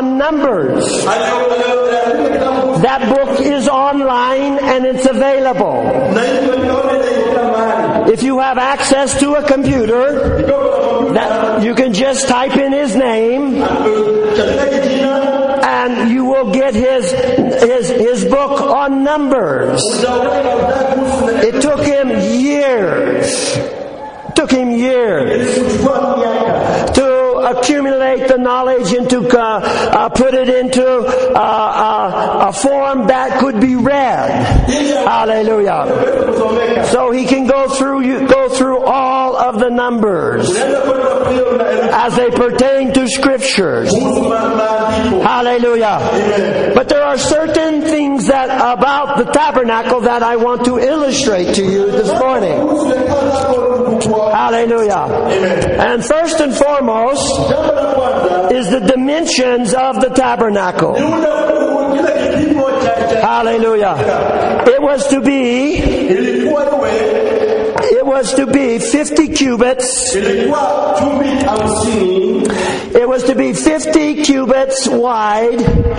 on Numbers. That book is online and it's available. If you have access to a computer, that you can just type in his name and you will get his his his book on Numbers. It took him years. Took him years to accumulate the knowledge and to uh, uh, put it into uh, uh, a form that could be read. Hallelujah! So he can go through you go through all of the numbers as they pertain to scriptures. Hallelujah! But there are certain things that about the tabernacle that I want to illustrate to you this morning. Hallelujah. Amen. And first and foremost is the dimensions of the tabernacle. Hallelujah. It was to be It was to be fifty cubits. It was to be fifty cubits wide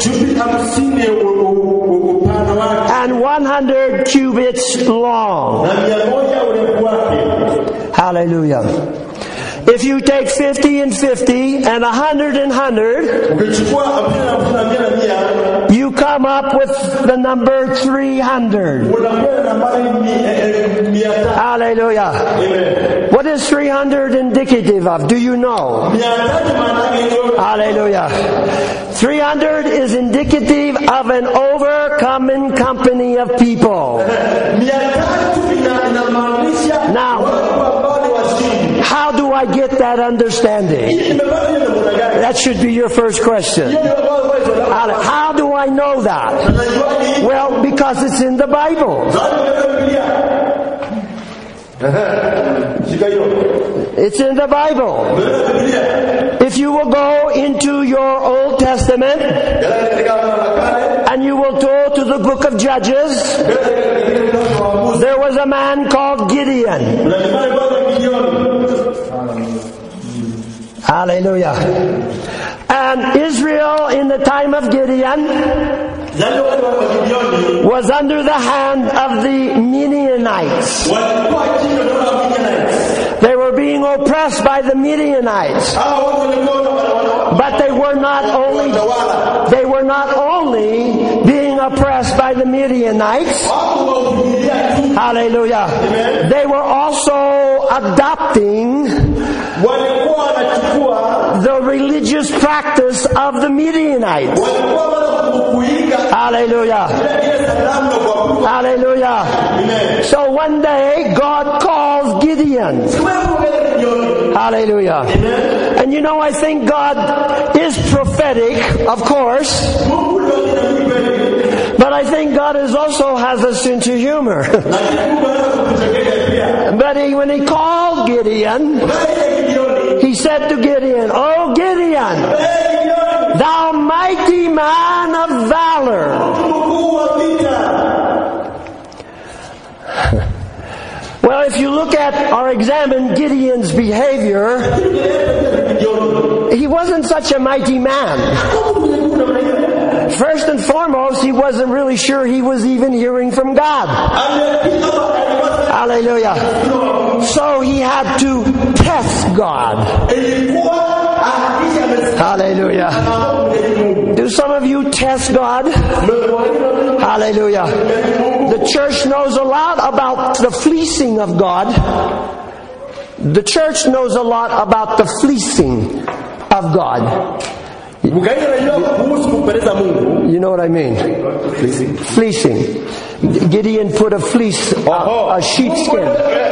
and one hundred cubits long. Hallelujah. If you take fifty and fifty and one hundred and one hundred, you come up with the number three hundred. Hallelujah. Amen. What is three hundred indicative of? Do you know? Hallelujah. three hundred is indicative of an overcoming company of people. Now, how do I get that understanding? That should be your first question. How do I know that? Well, because it's in the Bible. It's in the Bible. If you will go into your Old Testament and you will go to the book of Judges, there was a man called Gideon. Hallelujah. And Israel in the time of Gideon was under the hand of the Midianites. They were being oppressed by the Midianites. But they were not only they were not only being oppressed by the Midianites. Hallelujah. They were also adopting the religious practice of the Midianites. Hallelujah. Hallelujah. So one day God calls Gideon. Hallelujah. And you know, I think God is prophetic, of course. But I think God is also has a sense of humor. But he, when he called Gideon, he said to Gideon, "Oh Gideon, thou mighty man of valor." Well, if you look at or examine Gideon's behavior, he wasn't such a mighty man. First and foremost, he wasn't really sure he was even hearing from God. Hallelujah. So he had to test God. Hallelujah. Do some of you test God? Hallelujah. The church knows a lot about the fleecing of God. The church knows a lot about the fleecing of God. You know what I mean? Fleecing. Fleecing. Gideon put a fleece, a, a sheepskin.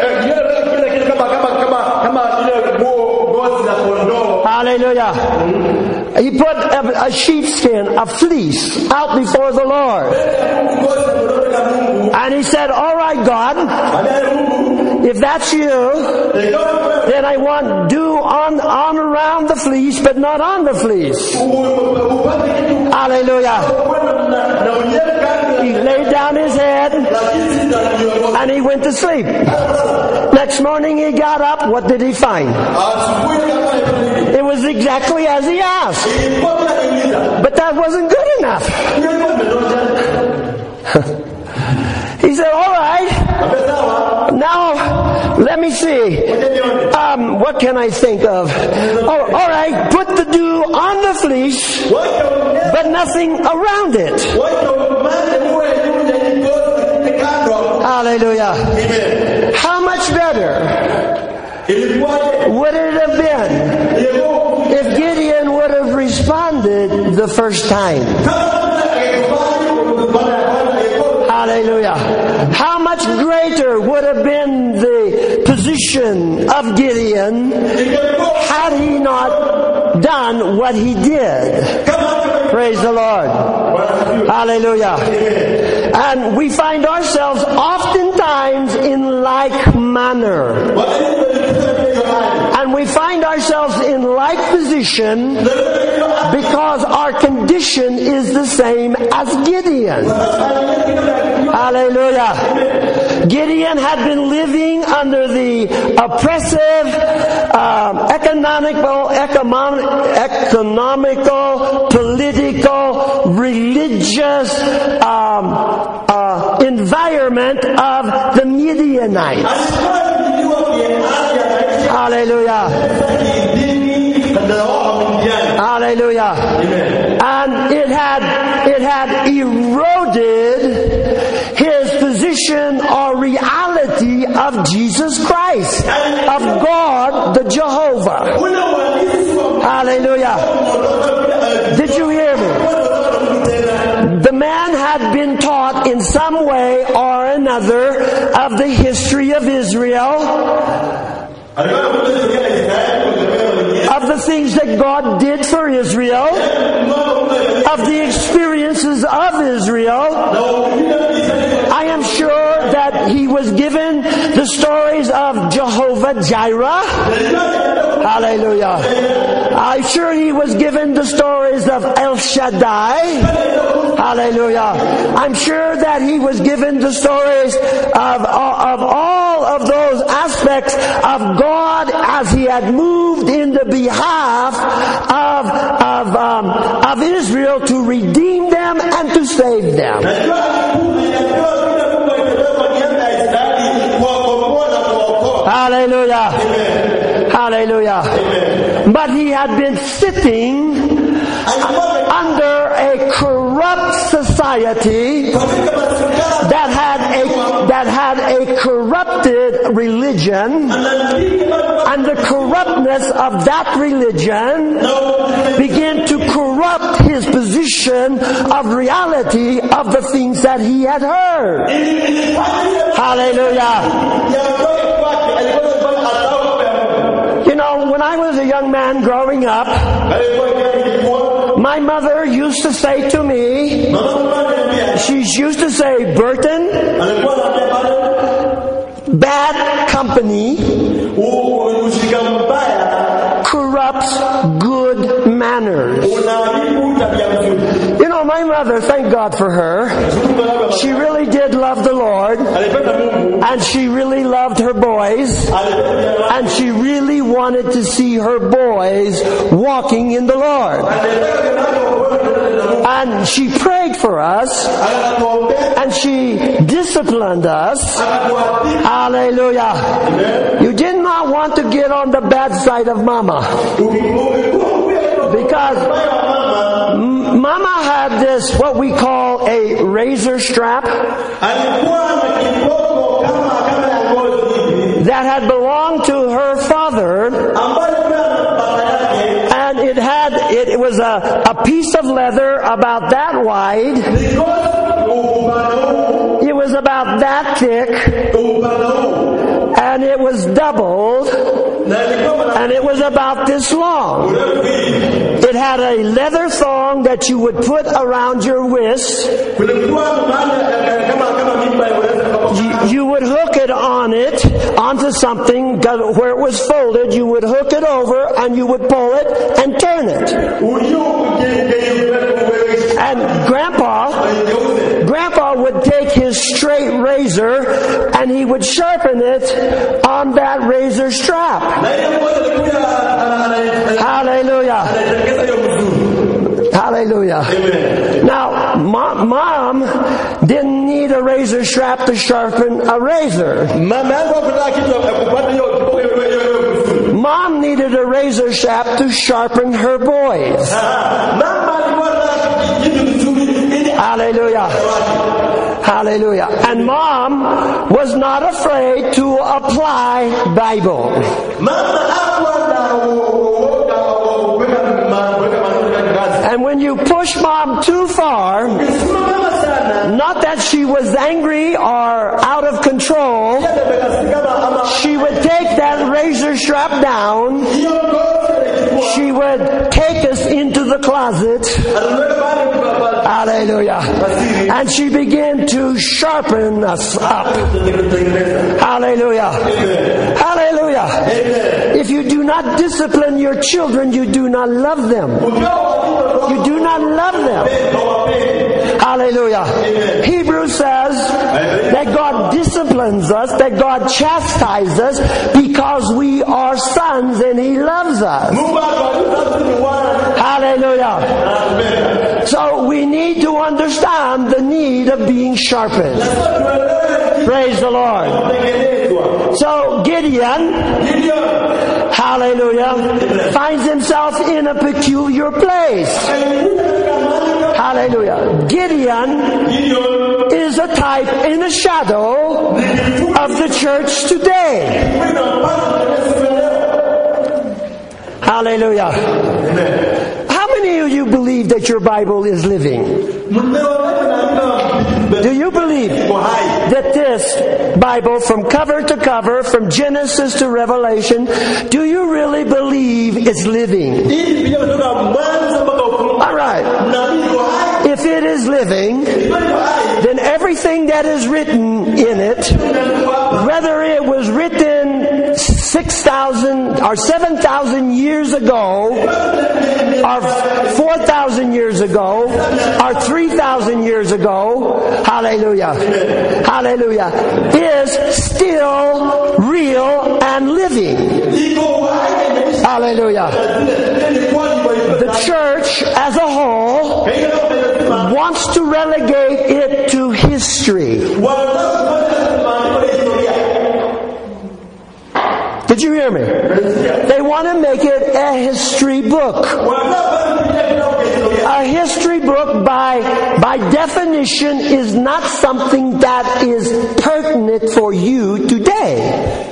Hallelujah. He put a, a sheepskin, a fleece, out before the Lord. And he said, "All right, God, If that's you, then I want dew on, on around the fleece, but not on the fleece. Hallelujah. He laid down his head and he went to sleep. Next morning he got up. What did he find? It was exactly as he asked. But that wasn't good enough. He said, all right, now let me see. Um, what can I think of? Oh, all right, put the dew on the fleece, but nothing around it. Hallelujah. How much better would it have been if Gideon would have responded the first time? Hallelujah. How much greater would have been the position of Gideon had he not done what he did? Praise the Lord. Hallelujah. And we find ourselves oftentimes in like manner. And we find ourselves in like position because our condition is the same as Gideon. Hallelujah. Gideon had been living under the oppressive, um, economical, economic, economical, political, religious um, uh, environment of the Midianites. Hallelujah. Hallelujah. And it had it had eroded his position or reality of Jesus Christ, of God, the Jehovah. Hallelujah. Did you hear me? The man had been taught in some way or another of the history of Israel, of the things that God did for Israel, of the experiences of Israel. I am sure that he was given the stories of Jehovah Jireh. Hallelujah. I'm sure he was given the stories of El Shaddai. Hallelujah. I'm sure that he was given the stories of, of all of those aspects of God as he had moved in the behalf of, of, um, of Israel to redeem them and to save them. Hallelujah. Hallelujah. But he had been sitting under a corrupt society that had a that had a corrupted religion, and the corruptness of that religion began to corrupt his position of reality of the things that he had heard. Hallelujah. You know, when I was a young man growing up, my mother used to say to me, she used to say, Burton, bad company corrupts good manners. You know, my mother, thank God for her, she really did love the Lord, and she really loved her boys, and she really wanted to see her boys walking in the Lord. And she prayed for us, and she disciplined us. Hallelujah. You did not want to get on the bad side of Mama, because Mama had this, what we call a razor strap, that had belonged to her father, and it had it, it was a, a piece of leather about that wide. It was about that thick, and it was doubled, and it was about this long. It had a leather thong that you would put around your wrist. You, you would hook it on it, onto something where it was folded, you would hook it over and you would pull it and turn it. And Grandpa, Grandpa would take his straight razor and he would sharpen it on that razor strap. Hallelujah. Hallelujah. Now, mom, mom didn't need a razor strap to sharpen a razor. Mom needed a razor strap to sharpen her boys. Hallelujah. Hallelujah. And Mom was not afraid to apply Bible. And when you push Mom too far, not that she was angry or out of control, she would take that razor strap down, she would take us into the closet, hallelujah, and she began to sharpen us up. Hallelujah. Hallelujah. If you do not discipline your children, you do not love them. You do not love them. Hallelujah. Hebrews says that God disciplines us, that God chastises us because we are sons and He loves us. Hallelujah. So we need to understand the need of being sharpened. Praise the Lord. So Gideon, hallelujah, finds himself in a peculiar place. Hallelujah. Gideon is a type and a shadow of the church today. Hallelujah. How many of you believe that your Bible is living? Do you believe that this Bible, from cover to cover, from Genesis to Revelation, do you really believe it's living? All right. If it is living, then everything that is written in it, whether it was written six thousand or seven thousand years ago, or four thousand years ago, or three thousand years ago, hallelujah, hallelujah, is still real and living. Hallelujah. The church as a whole wants to relegate it to history. Did you hear me? They want to make it a history book. A history book, by by definition, is not something that is pertinent for you today.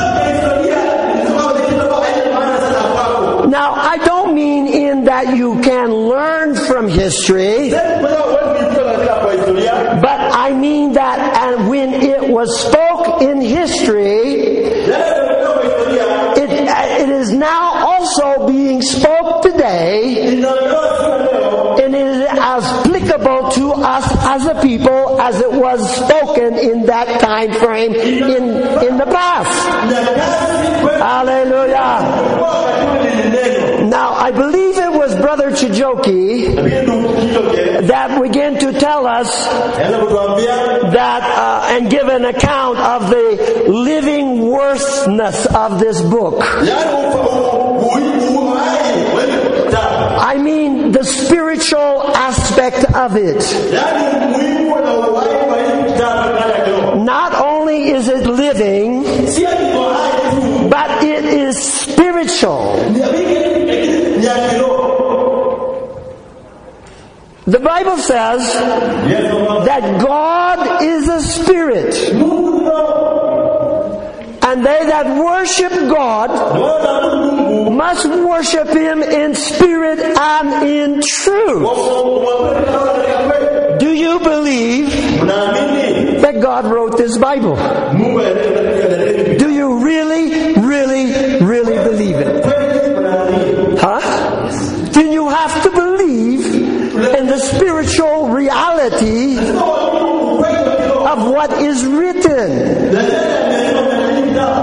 Now, I don't mean in that you can learn from history, but I mean that and when it was spoke in history, it, it is now also being spoke today, and it is as applicable to us as a people as it was spoken in that time frame in, in the past. Hallelujah. Now, I believe it was Brother Chijoki that began to tell us that uh, and give an account of the living worthness of this book. I mean the spiritual aspect of it. Not only is it living, but it is spiritual. The Bible says that God is a spirit, and they that worship God must worship Him in spirit and in truth. Do you believe that God wrote this Bible? Do you really, really, really believe it? Huh? Then you have to believe in the spiritual reality of what is written.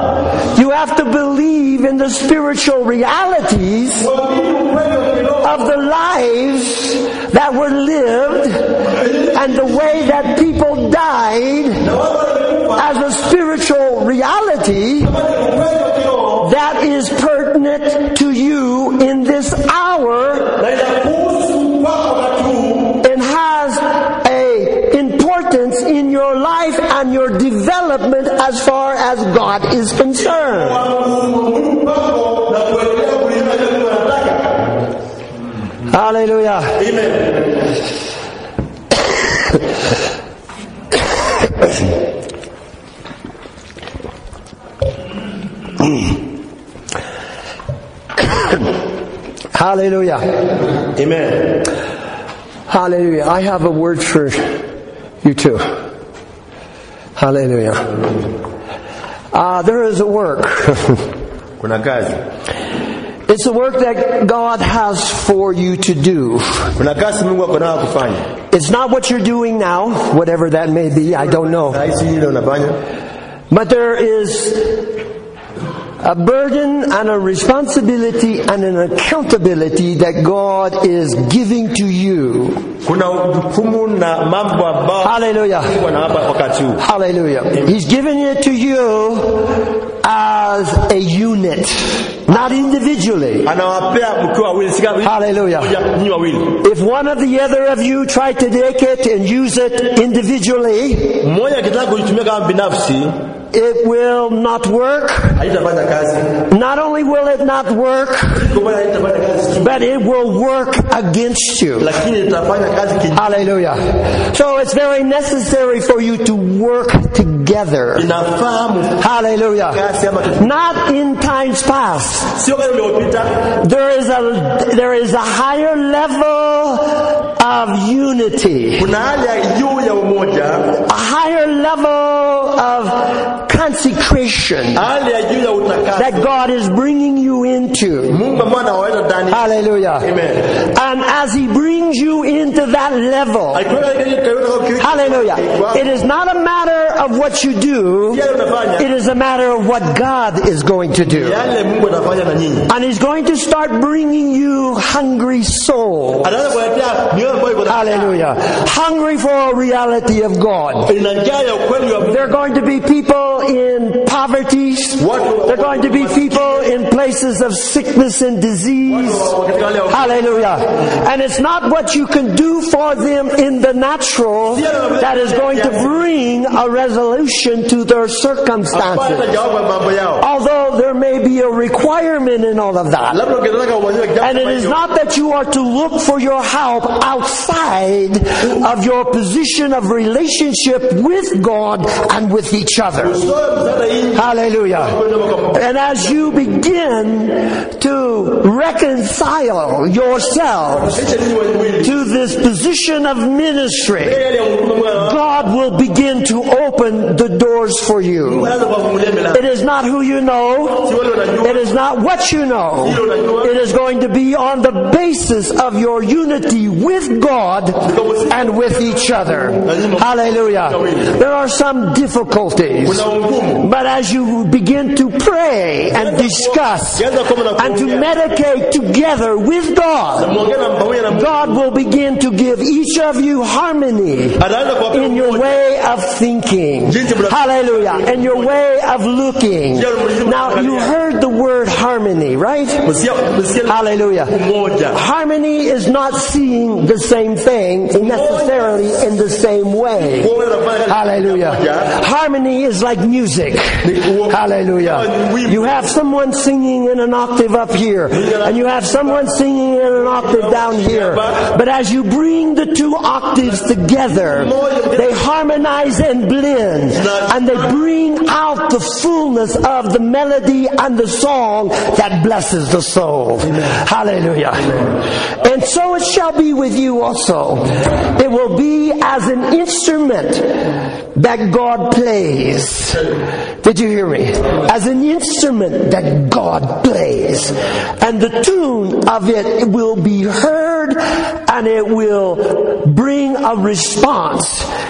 have to believe in the spiritual realities of the lives that were lived and the way that people died as a spiritual reality that is pertinent to you in this hour and has a importance in your life and your development as far as God is concerned. Hallelujah. Amen. Hallelujah. Amen. Hallelujah. I have a word for you too. Hallelujah. Uh, there is a work. Kuna kazi. It's a work that God has for you to do. Kuna kazi Mungu ako nayo kufanya. It's not what you're doing now, whatever that may be, I don't know. Kazi ile unafanya. But there is a burden and a responsibility and an accountability that God is giving to you. Kuna jukumu na mambo ambayo Hallelujah. Mungu anawapa wakati huu. Hallelujah. He's giving it to you as a unit, not individually. Anawapea mkiwa wawili sika wawili. Hallelujah. Nyinyi wawili. If one of the other of you try to take it and use it individually, Mmoja akitaka kuitumia kama binafsi, it will not work. haitafanya kazi. Not only will it not work, Kwa maana haitafanya kazi. but it will work against you. Lakini itafanya kazi kinyume. Hallelujah. So it's very necessary for you to work together. Inafahamu Hallelujah. kazi ama Not in times past. sio kama uliopita. There is a there is a higher level of unity. Kuna hali ya juu ya umoja, A higher level of consecration hali ya juu ya utakaso. that God is bringing you into. Mungu mwana waenda ndani. Hallelujah. Amen. And as He brings you into that level, hallelujah, it is not a matter of what you do, it is a matter of what God is going to do. Yale Mungu anafanya na nyinyi. And He's going to start bringing you hungry souls. Anaanza kuletea mioyo ambayo iko na Hallelujah. Hungry for a reality of God. ina njaa ya ukweli wa Mungu. There are going to be people in poverty. There are going to be people in places of sickness and disease. Hallelujah. And it's not what you can do for them in the natural that is going to bring a resolution to their circumstances. Although there may be a requirement in all of that. And it is not that you are to look for your help outside of your position of relationship with God and with each other. Hallelujah. And as you begin to reconcile yourselves to this position of ministry, God will begin to open the doors for you. It is not who you know. It is not what you know. It is going to be on the basis of your unity with God and with each other. Hallelujah. There are some difficulties, but as you begin to pray and discuss and to meditate together with God, God will begin to give each of you harmony in your way of thinking. Hallelujah. In your way of looking. Now, you heard the word harmony, right? Hallelujah. Harmony is not seeing the same thing necessarily in the same way. Hallelujah. Harmony is like music. Hallelujah. You have someone singing in an octave up here, and you have someone singing in an octave down here. But as you bring the two octaves together, they harmonize and blend, and they bring out the fullness of the melody and the song that blesses the soul. Hallelujah. And so it shall be with you also. It will be as an instrument that God plays. Did you hear me? As an instrument that God plays. And the tune of it will be heard, and it will bring a response in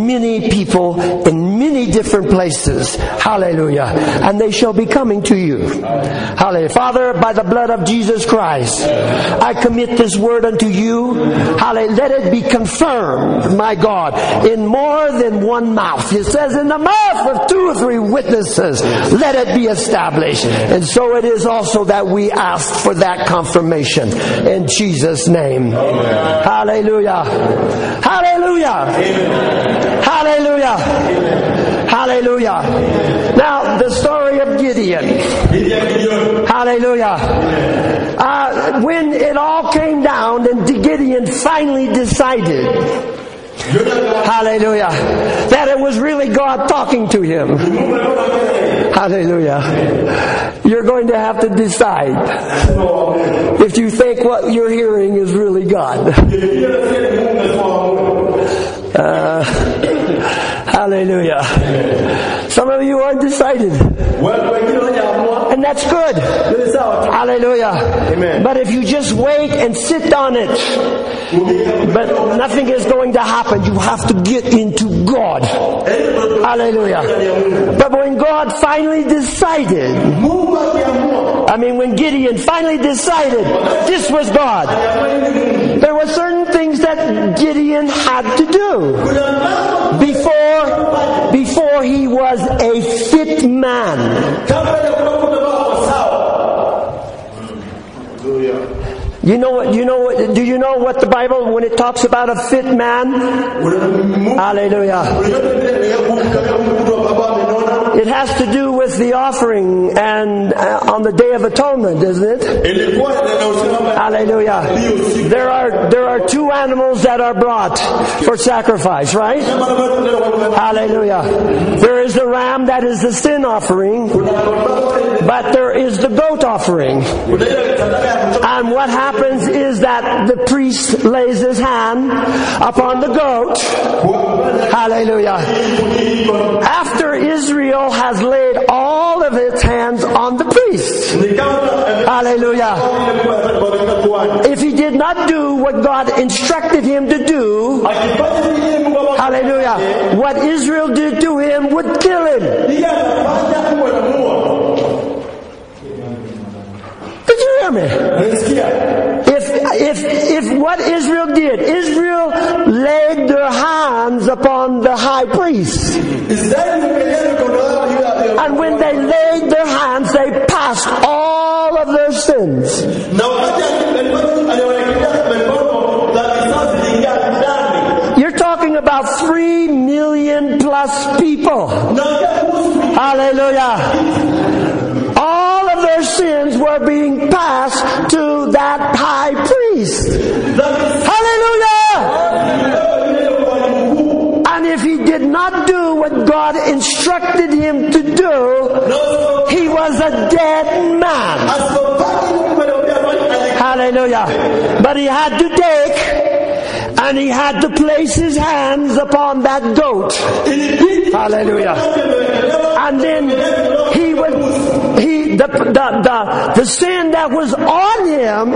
many people in many different places. Hallelujah. And they shall be coming to you. Hallelujah. Father, by the blood of Jesus Christ, I commit this word unto you. Hallelujah. Let it be confirmed, my God, in more than one mouth. It says, in the mouth of two or three witnesses, let it be established. And so it is also that we ask for that confirmation in Jesus' name. Amen. Hallelujah. Hallelujah. Amen. Hallelujah. Amen. Hallelujah. Now, the story of Gideon. Hallelujah. Uh, when it all came down and Gideon finally decided, hallelujah, that it was really God talking to him. Hallelujah. You're going to have to decide if you think what you're hearing is really God. Uh, hallelujah. Some of you are undecided. And that's good. Hallelujah. Amen. But if you just wait and sit on it, but nothing is going to happen. You have to get into God. Hallelujah. But when God finally decided, I mean when Gideon finally decided this was God, there were certain things that Gideon had to do before, before he was a fit man. You know what? You know what? Do you know what the Bible, when it talks about a fit man? Hallelujah. It has to do with the offering and uh, on the Day of Atonement, isn't it? Hallelujah. There are there are two animals that are brought for sacrifice, right? Hallelujah. There is the ram that is the sin offering, but there is the goat offering. And what happens is that the priest lays his hand upon the goat. Hallelujah. After Israel has laid all of its hands on the priest. Hallelujah. If he did not do what God instructed him to do, hallelujah, what Israel did to him would kill him. Did you hear me? If, if, if what Israel did, Israel laid their hands upon the high priest. And when they laid their hands, they passed all of their sins. You're talking about three million plus people. Hallelujah. All of their sins were being passed to that high priest. Hallelujah. And if he did not do what God instructed him to do, he was a dead man. Hallelujah. But he had to take and he had to place his hands upon that goat. Hallelujah. And then he would, he, the, the, the, the sin that was on him,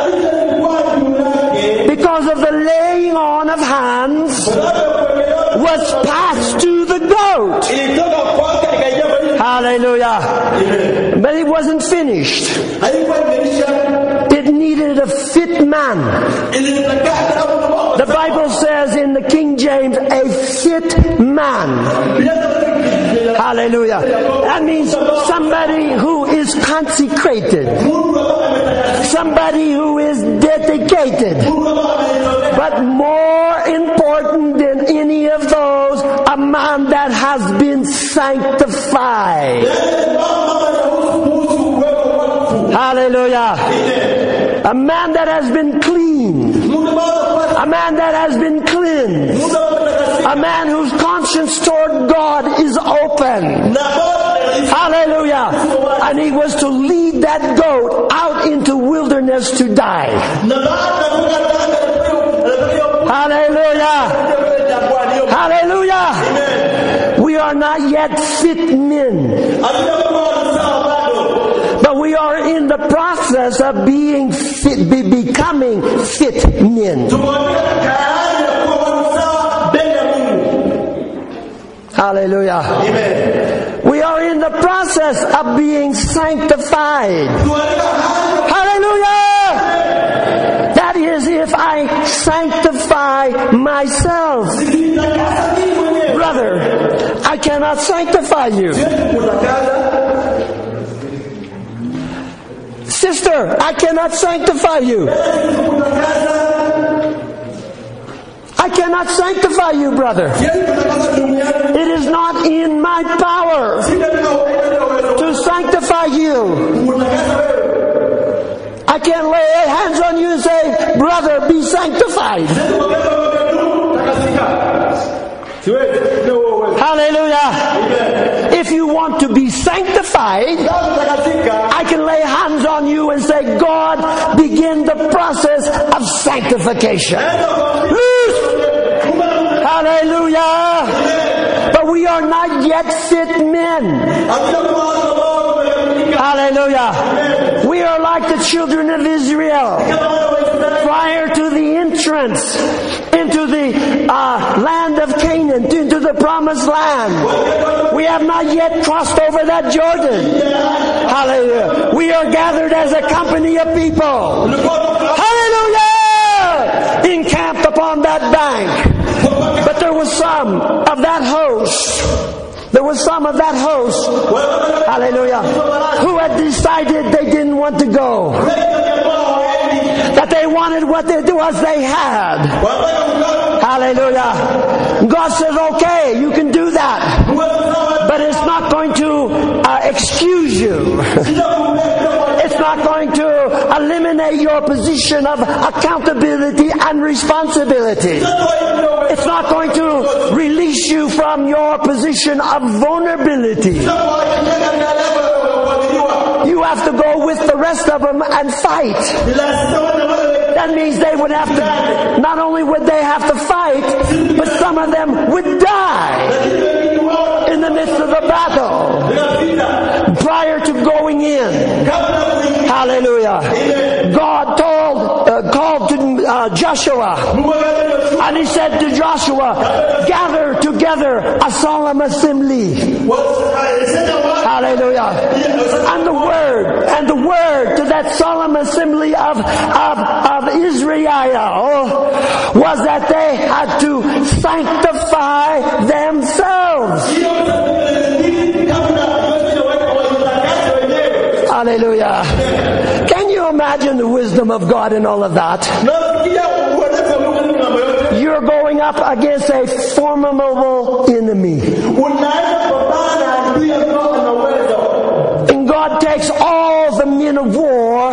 because of the laying on of hands, was passed to the goat. Hallelujah. But it wasn't finished. It needed a fit man. The Bible says in the King James, a fit man. Hallelujah. That means somebody who is consecrated. Somebody who is dedicated. But more important than any of those, a man that has been sanctified. Hallelujah. A man that has been clean. A man that has been cleansed. A man whose conscience toward God is open. Hallelujah. And he was to lead that goat out into wilderness to die. Hallelujah. Hallelujah. We are not yet fit men. But we are in the process of being fit, be becoming fit men. Hallelujah. Amen. We are in the process of being sanctified. Hallelujah. That is, if I sanctify myself. Brother, I cannot sanctify you. Sister, I cannot sanctify you. I cannot sanctify you, brother. It is not in my power to sanctify you. I can't lay hands on you and say, brother, be sanctified. Hallelujah. If you want to be sanctified, I can lay hands on you and say, God, begin the process of sanctification. Hallelujah. But we are not yet fit men. Hallelujah. We are like the children of Israel prior to the entrance into the uh, land of Canaan, into the promised land. We have not yet crossed over that Jordan. Hallelujah. We are gathered as a company of people. Hallelujah. Encamped upon that bank. But there was some of that host. There was some of that host. Hallelujah. Who had decided they didn't want to go. That they wanted what they was they had. Hallelujah. God says, okay, you can do that. But it's not going to uh, excuse you. It's not going to eliminate your position of accountability and responsibility. It's not going to release you from your position of vulnerability. You have to go with the rest of them and fight. That means they would have to, not only would they have to fight, but some of them would die in the midst of the battle prior to going in. Hallelujah. God told, uh, called to uh, Joshua, and he said to Joshua, gather together a solemn assembly. Hallelujah. And the word, and the word to that solemn assembly of, of, of Israel was that they had to sanctify themselves. Hallelujah. Can you imagine the wisdom of God in all of that? You're going up against a formidable enemy. And God takes all the men of war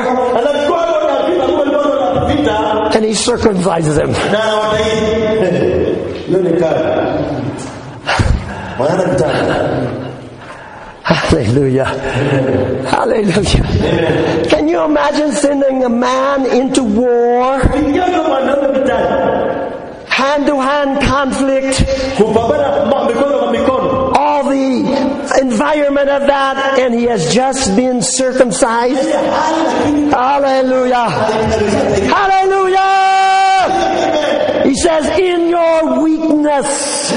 and He circumcises them. Hallelujah. Hallelujah. Can you imagine sending a man into war? Hand-to-hand conflict. All the environment of that, and he has just been circumcised. Hallelujah. Hallelujah. He says, in your weakness,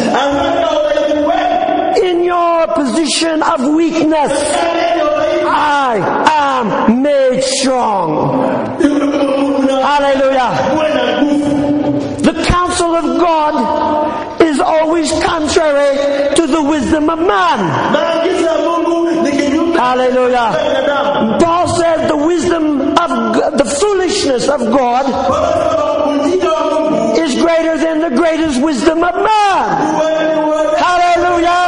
in your position of weakness, I am made strong. Hallelujah. The counsel of God is always contrary to the wisdom of man. Hallelujah. Paul said the wisdom of God, the foolishness of God is greater than the greatest wisdom of man. Hallelujah.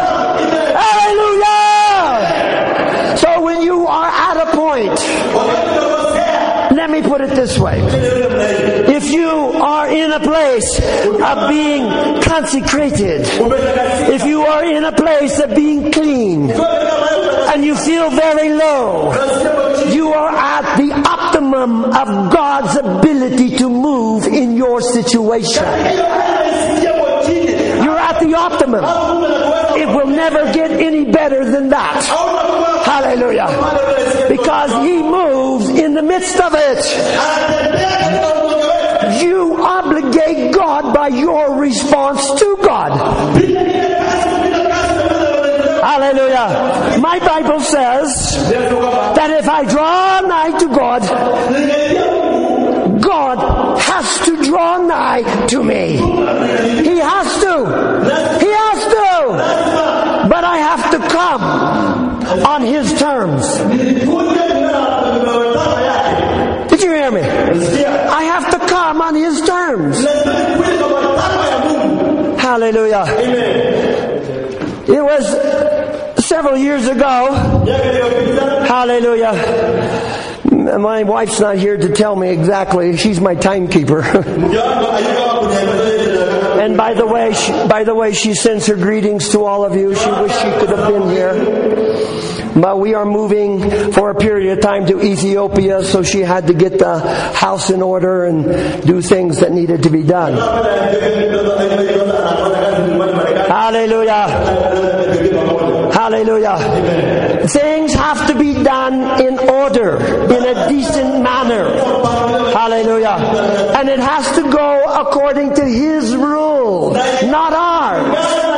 Hallelujah. So when you are at a point, let me put it this way. If you are in a place of being consecrated, if you are in a place of being clean, and you feel very low, you are at the optimum of God's ability to move in your situation. You're at the optimum. It will never get any better than that. Hallelujah. Because He moves in the midst of it. You obligate God by your response to God. Hallelujah. My Bible says that if I draw nigh to God, God has to draw nigh to me. He has to. He has to. But I have to come on His terms. Did you hear me? I have to come on His terms. Hallelujah. It was several years ago. Hallelujah. My wife's not here to tell me exactly. She's my timekeeper. And by the way, she, by the way, she sends her greetings to all of you. She wished she could have been here. But we are moving for a period of time to Ethiopia, so she had to get the house in order and do things that needed to be done. Hallelujah. Hallelujah. Things have to be done in order, in a decent manner. Hallelujah. And it has to go according to His rule, not ours.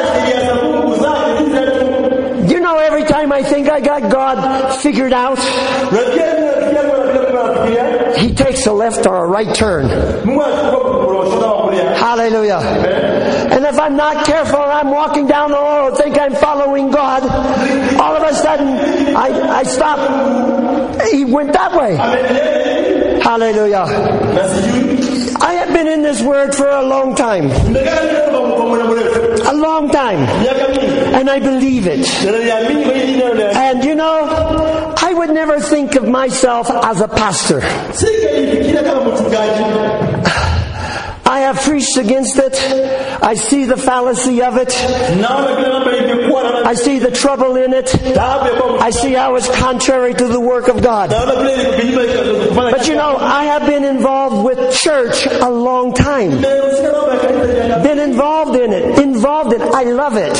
You know, every time I think I got God figured out, He takes a left or a right turn. Hallelujah. And if I'm not careful, I'm walking down the road, think I'm following God. All of a sudden, I, I stop. He went that way. Hallelujah. I have been in this Word for a long time. A long time. And I believe it. And you know, I would never think of myself as a pastor. I have preached against it. I see the fallacy of it. I see the trouble in it. I see how it's contrary to the work of God. But you know, I have been involved with church a long time. Been involved in it. Involved in it. I love it.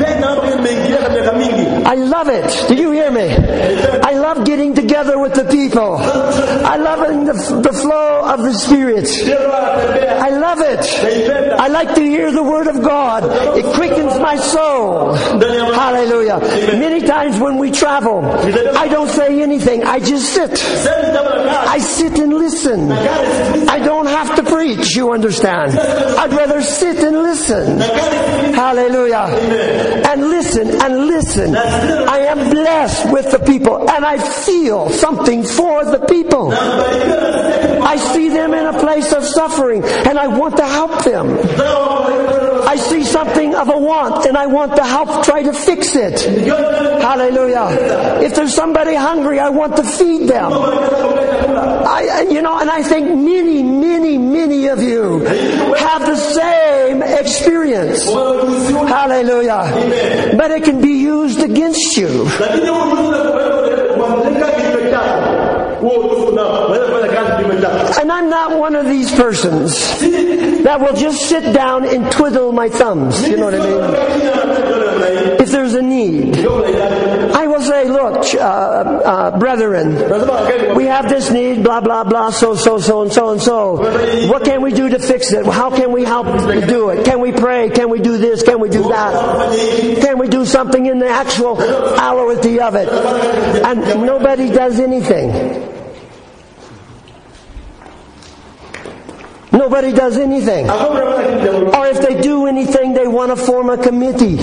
I love it. Do you hear me? I love getting together with the people. I love the, the flow of the Spirit. I love it. I like to hear the Word of God. It quickens my soul. Hallelujah. Many times when we travel, I don't say anything. I just sit. I sit and listen. I don't have to preach, you understand. I'd rather sit and listen. Hallelujah. And listen and listen. I am blessed with the people and I feel something for the people. I see them in a place of suffering and I want to help them. I see something of a want and I want to help try to fix it. Hallelujah. If there's somebody hungry, I want to feed them. I, you know, and I think many, many, many of you have the same experience. Hallelujah. But it can be used against you. And I'm not one of these persons that will just sit down and twiddle my thumbs. You know what I mean? If there's a need, I will say, look, uh, uh, brethren, we have this need, blah, blah, blah, so, so, so, and so, and so. What can we do to fix it? How can we help do it? Can we pray? Can we do this? Can we do that? Can we do something in the actual reality of it? And nobody does anything. Nobody does anything. Or if they do anything, they want to form a committee.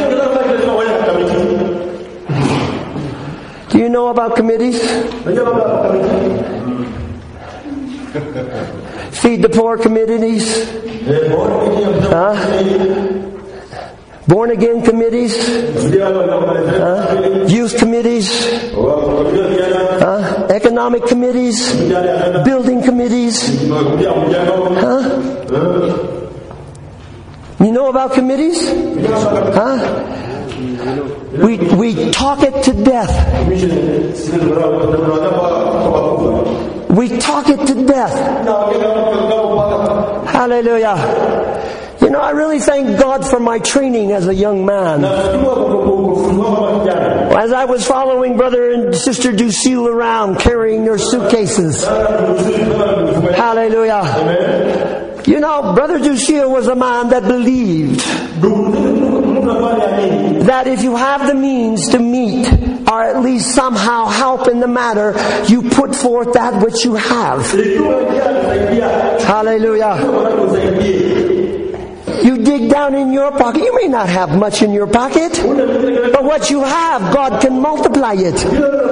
Do you know about committees? Feed the poor committees? Huh? Born again committees? Huh? Youth committees? Huh? Economic committees? Building committees? Huh? You know about committees? Huh? We we talk it to death. We talk it to death. Hallelujah. You know, I really thank God for my training as a young man. As I was following Brother and Sister Ducille around carrying their suitcases. Hallelujah. You know, Brother Ducille was a man that believed that if you have the means to meet or at least somehow help in the matter, you put forth that which you have. Hallelujah. You dig down in your pocket. You may not have much in your pocket, but what you have, God can multiply it.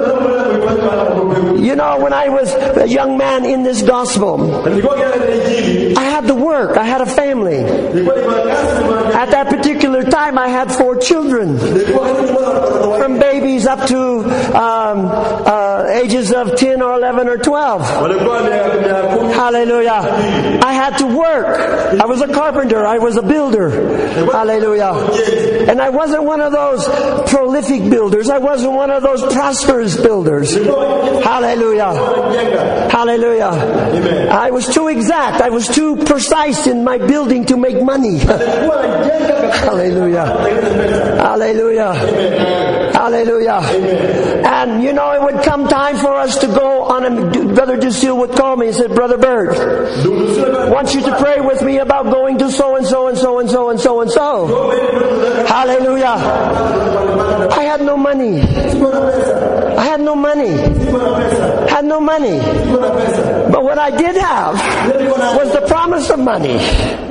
You know, when I was a young man in this gospel, I had to work. I had a family. At that particular time, I had four children, from babies up to um, uh, ages of ten or eleven or twelve. Hallelujah. I had to work. I was a carpenter. I was a builder. Hallelujah. And I wasn't one of those prolific builders. I wasn't one of those prosperous builders. Hallelujah. Hallelujah. I was too exact. I was too precise in my building to make money. Hallelujah. Hallelujah. Hallelujah. And you know, it would come time for us to go on a... Brother Ducille would call me and said, Brother Bert, I want you to pray with me about going to so and so and so and so and so and so. Hallelujah. I had no money. I had no money. Had no money. But what I did have was the promise of money.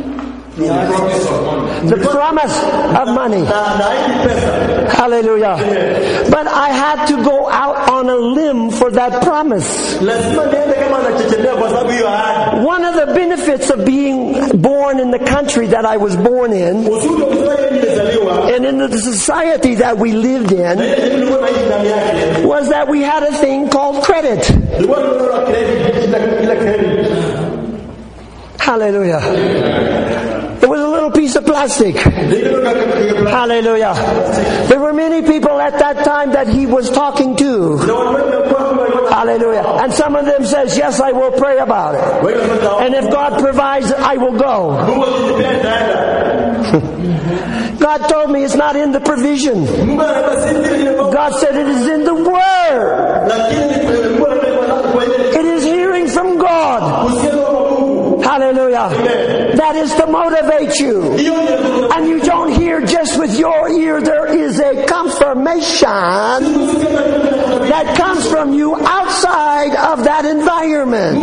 The promise of money. Hallelujah. But I had to go out on a limb for that promise. One of the benefits of being born in the country that I was born in, and in the society that we lived in, was that we had a thing called credit. Hallelujah. It was a little piece of plastic. Hallelujah. There were many people at that time that he was talking to. Hallelujah. And some of them says, yes, I will pray about it. And if God provides, I will go. God told me it's not in the provision. God said it is in the Word. It is hearing from God. Hallelujah. That is to motivate you. And you don't hear just with your ear. There is a confirmation that comes from you outside of that environment.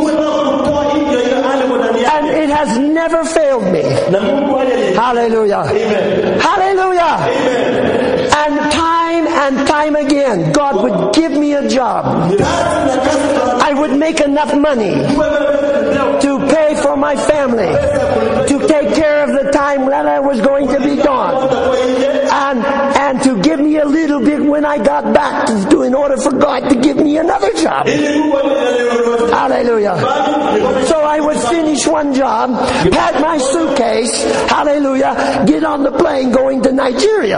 And it has never failed me. Hallelujah. Hallelujah. And time and time again, God would give me a job. I would make enough money to pay for my family, to take care of the time that I was going to be gone, and and to give me a little bit when I got back to, to in order for God to give me another job. Hallelujah. So I would finish one job, pack my suitcase, hallelujah, get on the plane going to Nigeria.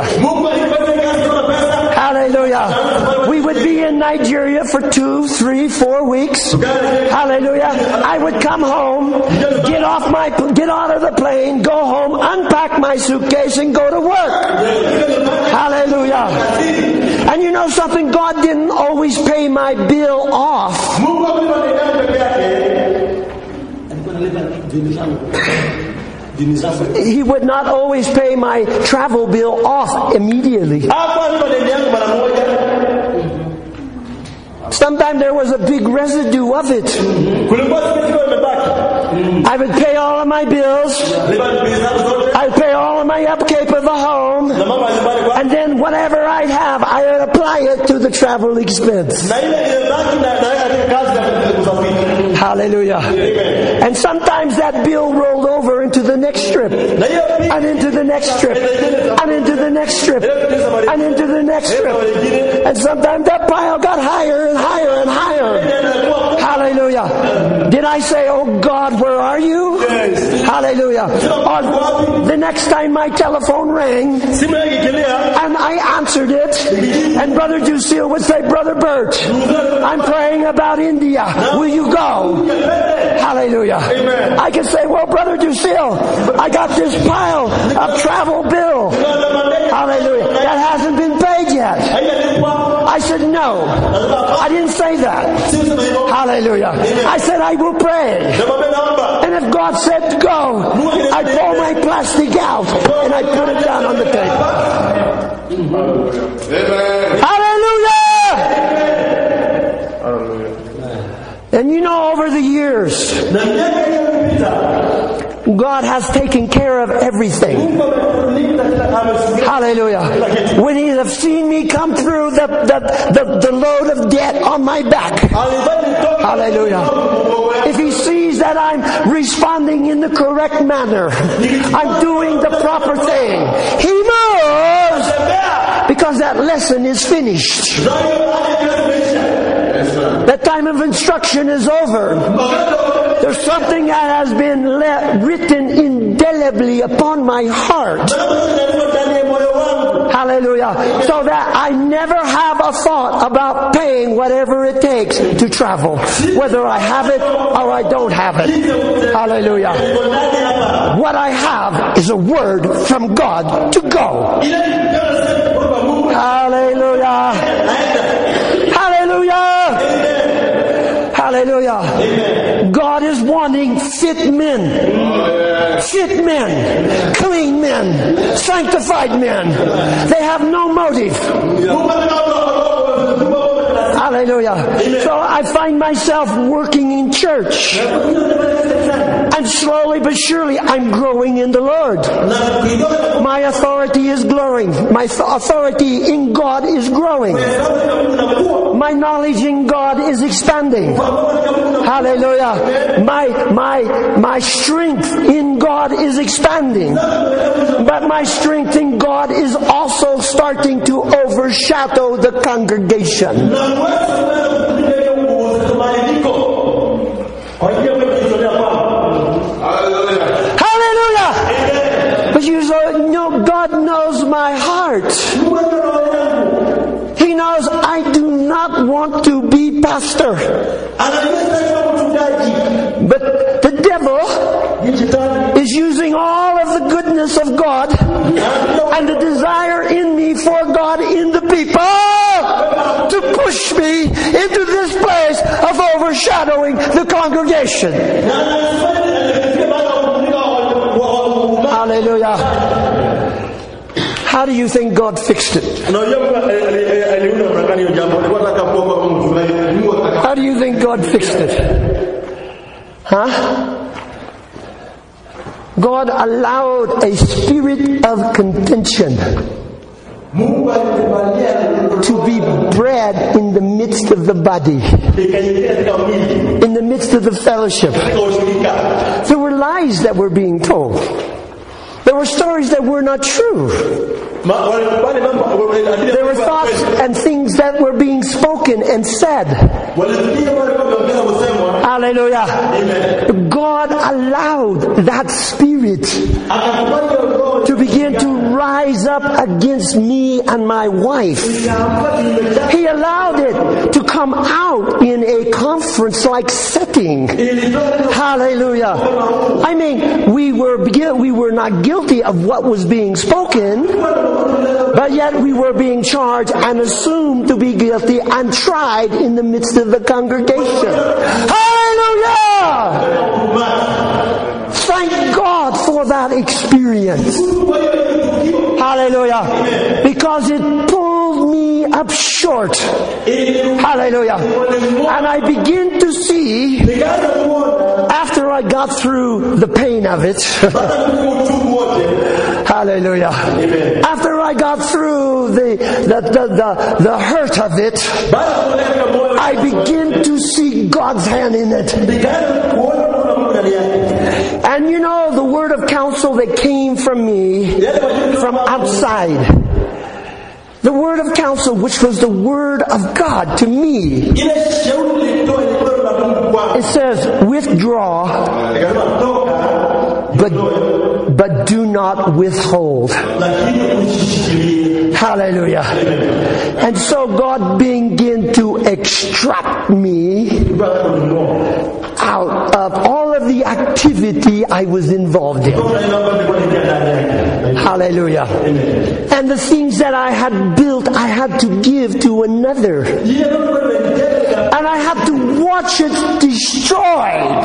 Hallelujah. We would be in Nigeria for two, three, four weeks. Hallelujah. I would come home, get off my, get out of the plane, go home, unpack my suitcase, and go to work. Hallelujah. And you know something? God didn't always pay my bill off. He would not always pay my travel bill off immediately. Sometimes there was a big residue of it. I would pay all of my bills. I'd pay all of my upkeep of the home. And then whatever I'd have, I would apply it to the travel expense. Hallelujah. And sometimes that bill rolled over into the next trip. And into the next trip. And into the next trip. And into the next trip. And sometimes that pile got higher and higher and higher. Hallelujah. Did I say, oh God, where are you? Hallelujah. Or the next time my telephone rang and I answered it, and Brother Ducille would say, Brother Bert, I'm praying about India. Will you go? Hallelujah. I can say, well, Brother Ducille, I got this pile of travel bill. Hallelujah. That hasn't been paid yet. I said, no. I didn't say that. Hallelujah. I said, I will pray. And if God said go, I pull my plastic out and I put it down on the table. Hallelujah! And you know, over the years, God has taken care of everything. Hallelujah. When He has seen me come through the, the, the, the load of debt on my back. Hallelujah. If He sees that I'm responding in the correct manner, I'm doing the proper thing, He knows, because that lesson is finished. That time of instruction is over. There's something that has been le- written indelibly upon my heart. Hallelujah. So that I never have a thought about paying whatever it takes to travel. Whether I have it or I don't have it. Hallelujah. What I have is a word from God to go. Hallelujah. Hallelujah. Hallelujah. God is wanting fit men. Fit men. Clean men. Sanctified men. They have no motive. Hallelujah. So I find myself working in church. And slowly but surely I'm growing in the Lord. My authority is growing. My authority in God is growing. My knowledge in God is expanding. Hallelujah. My, my, my strength in God is expanding. But my strength in God is also starting to overshadow the congregation. Hallelujah. But you know, God knows my heart. He knows I do not want to be pastor. But the devil is using all of the goodness of God and the desire in me for God in the people to push me into this place of overshadowing the congregation. Hallelujah. How do you think God fixed it? How do you think God fixed it? Huh? God allowed a spirit of contention to be bred in the midst of the body, in the midst of the fellowship. There were lies that were being told. There were stories that were not true. There were thoughts and things that were being spoken and said. Hallelujah. God allowed that spirit to begin to rise up against me and my wife. He allowed it to come out in a conference-like setting. Hallelujah. I mean, we were we were not guilty of what was being spoken, but yet we were being charged and assumed to be guilty and tried in the midst of the congregation. Hallelujah! Thank God for that experience. Hallelujah. Because it pulled me up short. Hallelujah. And I begin to see, after I got through the pain of it, hallelujah. After I got through the, the, the, the, the hurt of it, I begin to see God's hand in it. And you know, the word of counsel that came from me, from outside, the word of counsel which was the word of God to me, it says, withdraw, but, but do not withhold. Hallelujah. And so God began to extract me out of all of the activity I was involved in. Hallelujah. And the things that I had built, I had to give to another. And I had to watch it destroyed.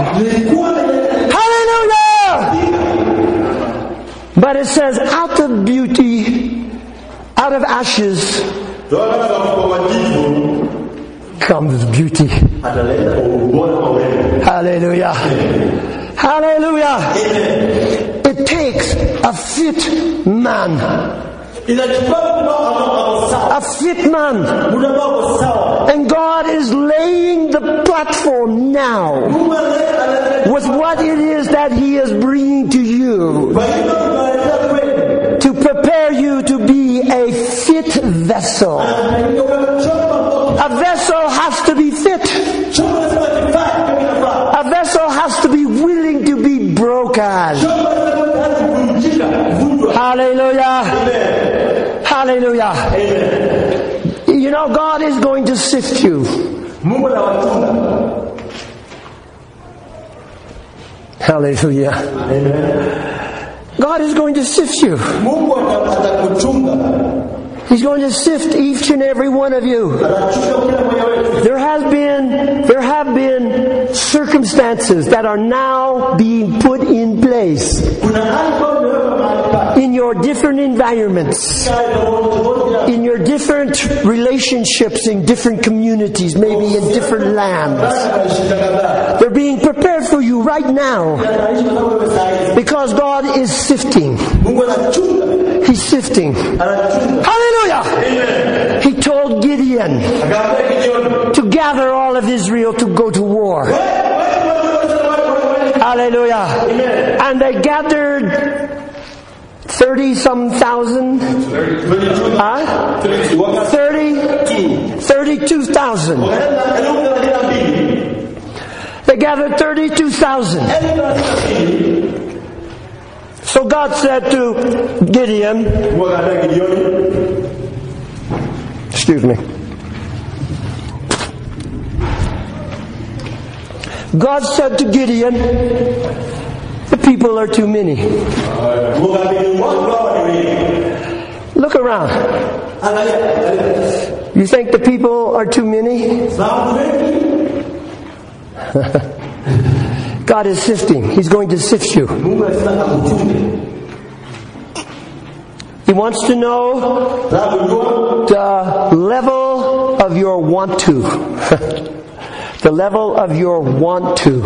Hallelujah. But it says, out of beauty, out out of ashes Toka kwa majivu comes beauty. ataleta ubora wa wewe. Hallelujah. Hallelujah. It takes a fit man. Inachukua mtu ambao sawa. A fit man. Mtu ambao sawa. And God is laying the platform now Mungu analeta with what it is that He is bringing to you kwa hiyo tunaleta kweli. to prepare you to be a fit vessel. A vessel has to be fit. A vessel has to be willing to be broken. Hallelujah. Hallelujah. You know, God is going to sift you. Mungu anawachunga. Hallelujah. God is going to sift you. Mungu atakuchunga. He's going to sift each and every one of you. Anachunga kila mmoja wetu. There has been, there have been circumstances that are now being put in place Kuna hali ambayo imewekwa mahali pale. in your different environments, in your different relationships, in different communities, maybe in different lands. They're being prepared for you right now because God is sifting. Mungu anachunga. He's sifting. Anachunga. Hallelujah! He told Gideon Akaambia Gideon, to gather all of Israel to go to war. Hallelujah. And they gathered thirty some thousand. Huh? thirty, thirty-two thousand. They gathered thirty-two thousand. So God said to Gideon, Mungu akaambia Gideon, excuse me. God said to Gideon, the people are too many. Mungu akaambia watu hawa ni wengi. Look around. Angalia, angalia. You think the people are too many? Sababu wengi. God is sifting. He's going to sift you. Mungu anataka kuchunga. He wants to know the level of your want to. The level of your want to.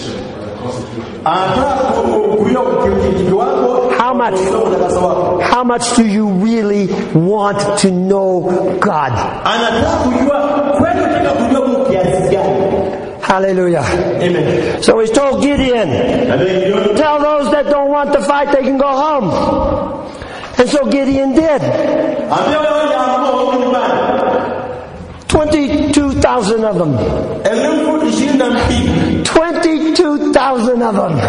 How much? How much do you really want to know God? Hallelujah. Amen. So he's told Gideon, tell those that don't want to fight they can go home. And so Gideon did. twenty-two thousand of them. twenty-two thousand of them.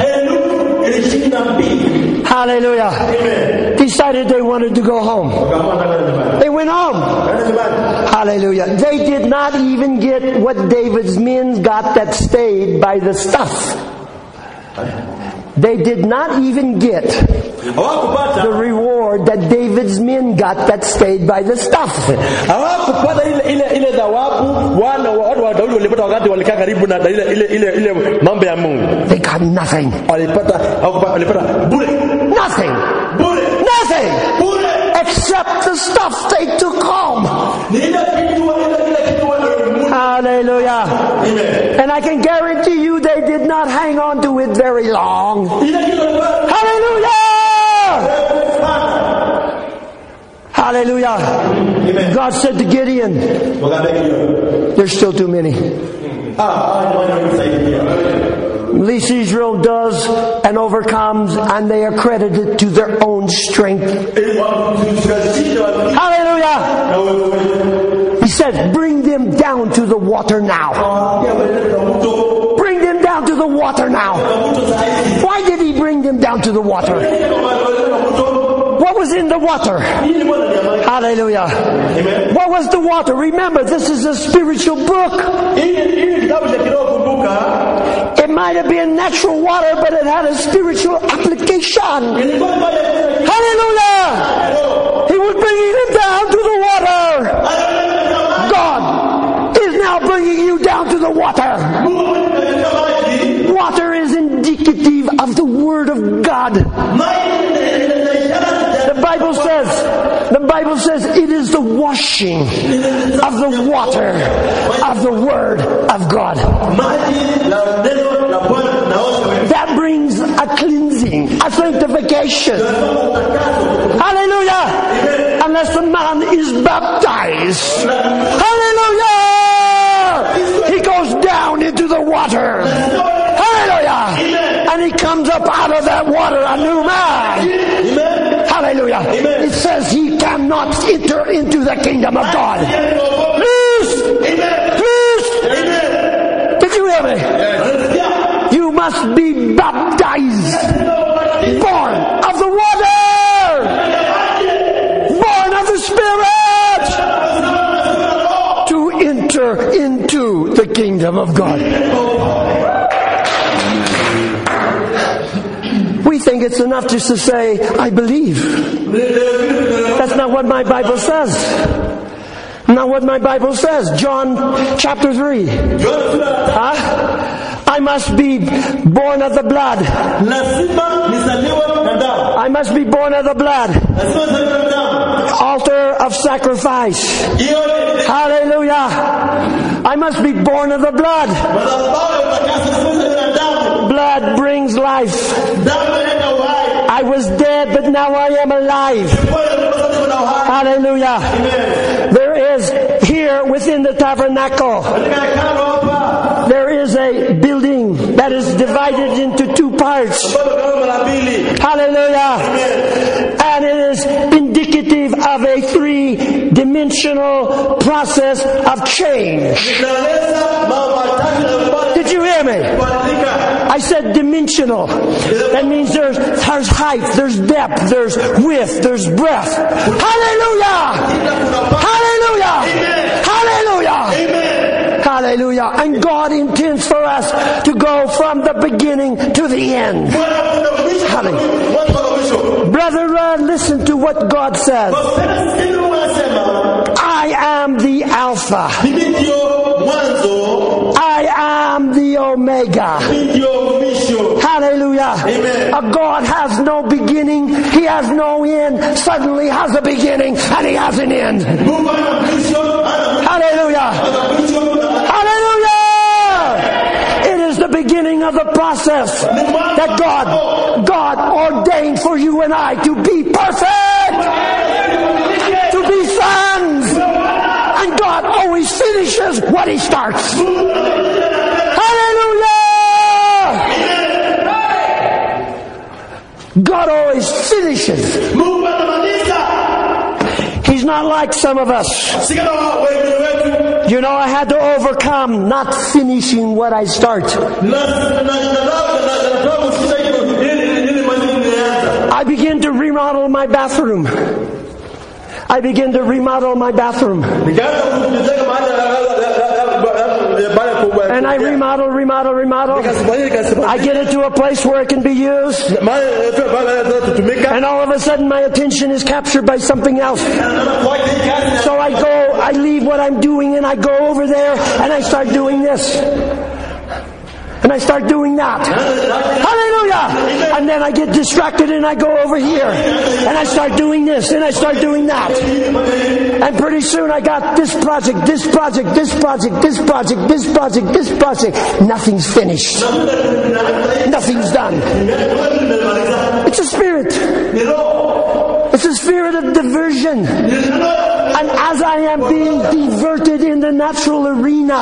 Hallelujah. Amen. Decided they wanted to go home. They went home. Hallelujah. They did not even get what David's men got that stayed by the stuff. They did not even get the reward that David's men got that stayed by the stuff. hawakupata ile ile ile thawabu wana watu wa Daudi walipata wakati walikaa karibu na ile ile ile ile mambo ya Mungu. They got nothing. Walipata hawakupata walipata bure. Nothing. Bure. Nothing. Bure. Except the stuff they took home. Ni ile kitu ile ile kitu wale. Hallelujah. Amen. And I can guarantee you they did not hang on to it very long. Ile kitu Hallelujah. Hallelujah. Amen. God said to Gideon, there's still too many. At least Israel does and overcomes, and they are credited to their own strength. Hallelujah. He said, bring them down to the water now. Bring them down to the water now. Why did he bring them down to the water? What was in the water? Hallelujah. Amen. What was the water? Remember, this is a spiritual book. It might have been natural water, but it had a spiritual application. Hallelujah. He was bringing them down to the water. God is now bringing you down to the water. Water is indicative of the Word of God. The Bible says, the Bible says it is the washing of the water of the Word of God that brings a cleansing, a sanctification. Hallelujah! Unless the man is baptized. Hallelujah! He goes down into the water. Hallelujah! And he comes up out of that water a new man. Hallelujah! It says he cannot enter into the kingdom of God. Loose! Loose! Did you hear me? You must be baptized. Born of the water. Born of the Spirit. To enter into the kingdom of God. We think it's enough just to say, I believe. That's not what my Bible says. Not what my Bible says. John chapter three. Huh? I must be born of the blood. I must be born of the blood. Altar of sacrifice. Hallelujah. I must be born of the blood. Blood brings life. I was dead, but now I am alive. Hallelujah. There is here within the tabernacle, there is a building that is divided into two parts. Hallelujah. And it is indicative of a three-dimensional process of change. Did you hear me? I said dimensional. That means there's, there's height, there's depth, there's width, there's breadth. Hallelujah! Hallelujah! Hallelujah! Hallelujah! And God intends for us to go from the beginning to the end. Hallelujah. Brother, uh, listen to what God says. I am the Alpha. I am the Omega. Hallelujah. Amen. A God has no beginning. He has no end. Suddenly has a beginning and he has an end. Hallelujah. Hallelujah. It is the beginning of the process that God, God ordained for you and I to be perfect. To be sons. And God always finishes what He starts. Hallelujah! God always finishes. He's not like some of us. You know, I had to overcome not finishing what I start. I began to remodel my bathroom. I began to remodel my bathroom. And I remodel, remodel, remodel. I get it to a place where it can be used. And all of a sudden my attention is captured by something else. So I go, I leave what I'm doing and I go over there and I start doing this. And I start doing that. Hallelujah! And then I get distracted and I go over here. And I start doing this and I start doing that. And pretty soon I got this project, this project, this project, this project, this project, this project. Nothing's finished. Nothing's done. It's a spirit. It's a spirit of diversion. And as I am being diverted in the natural arena,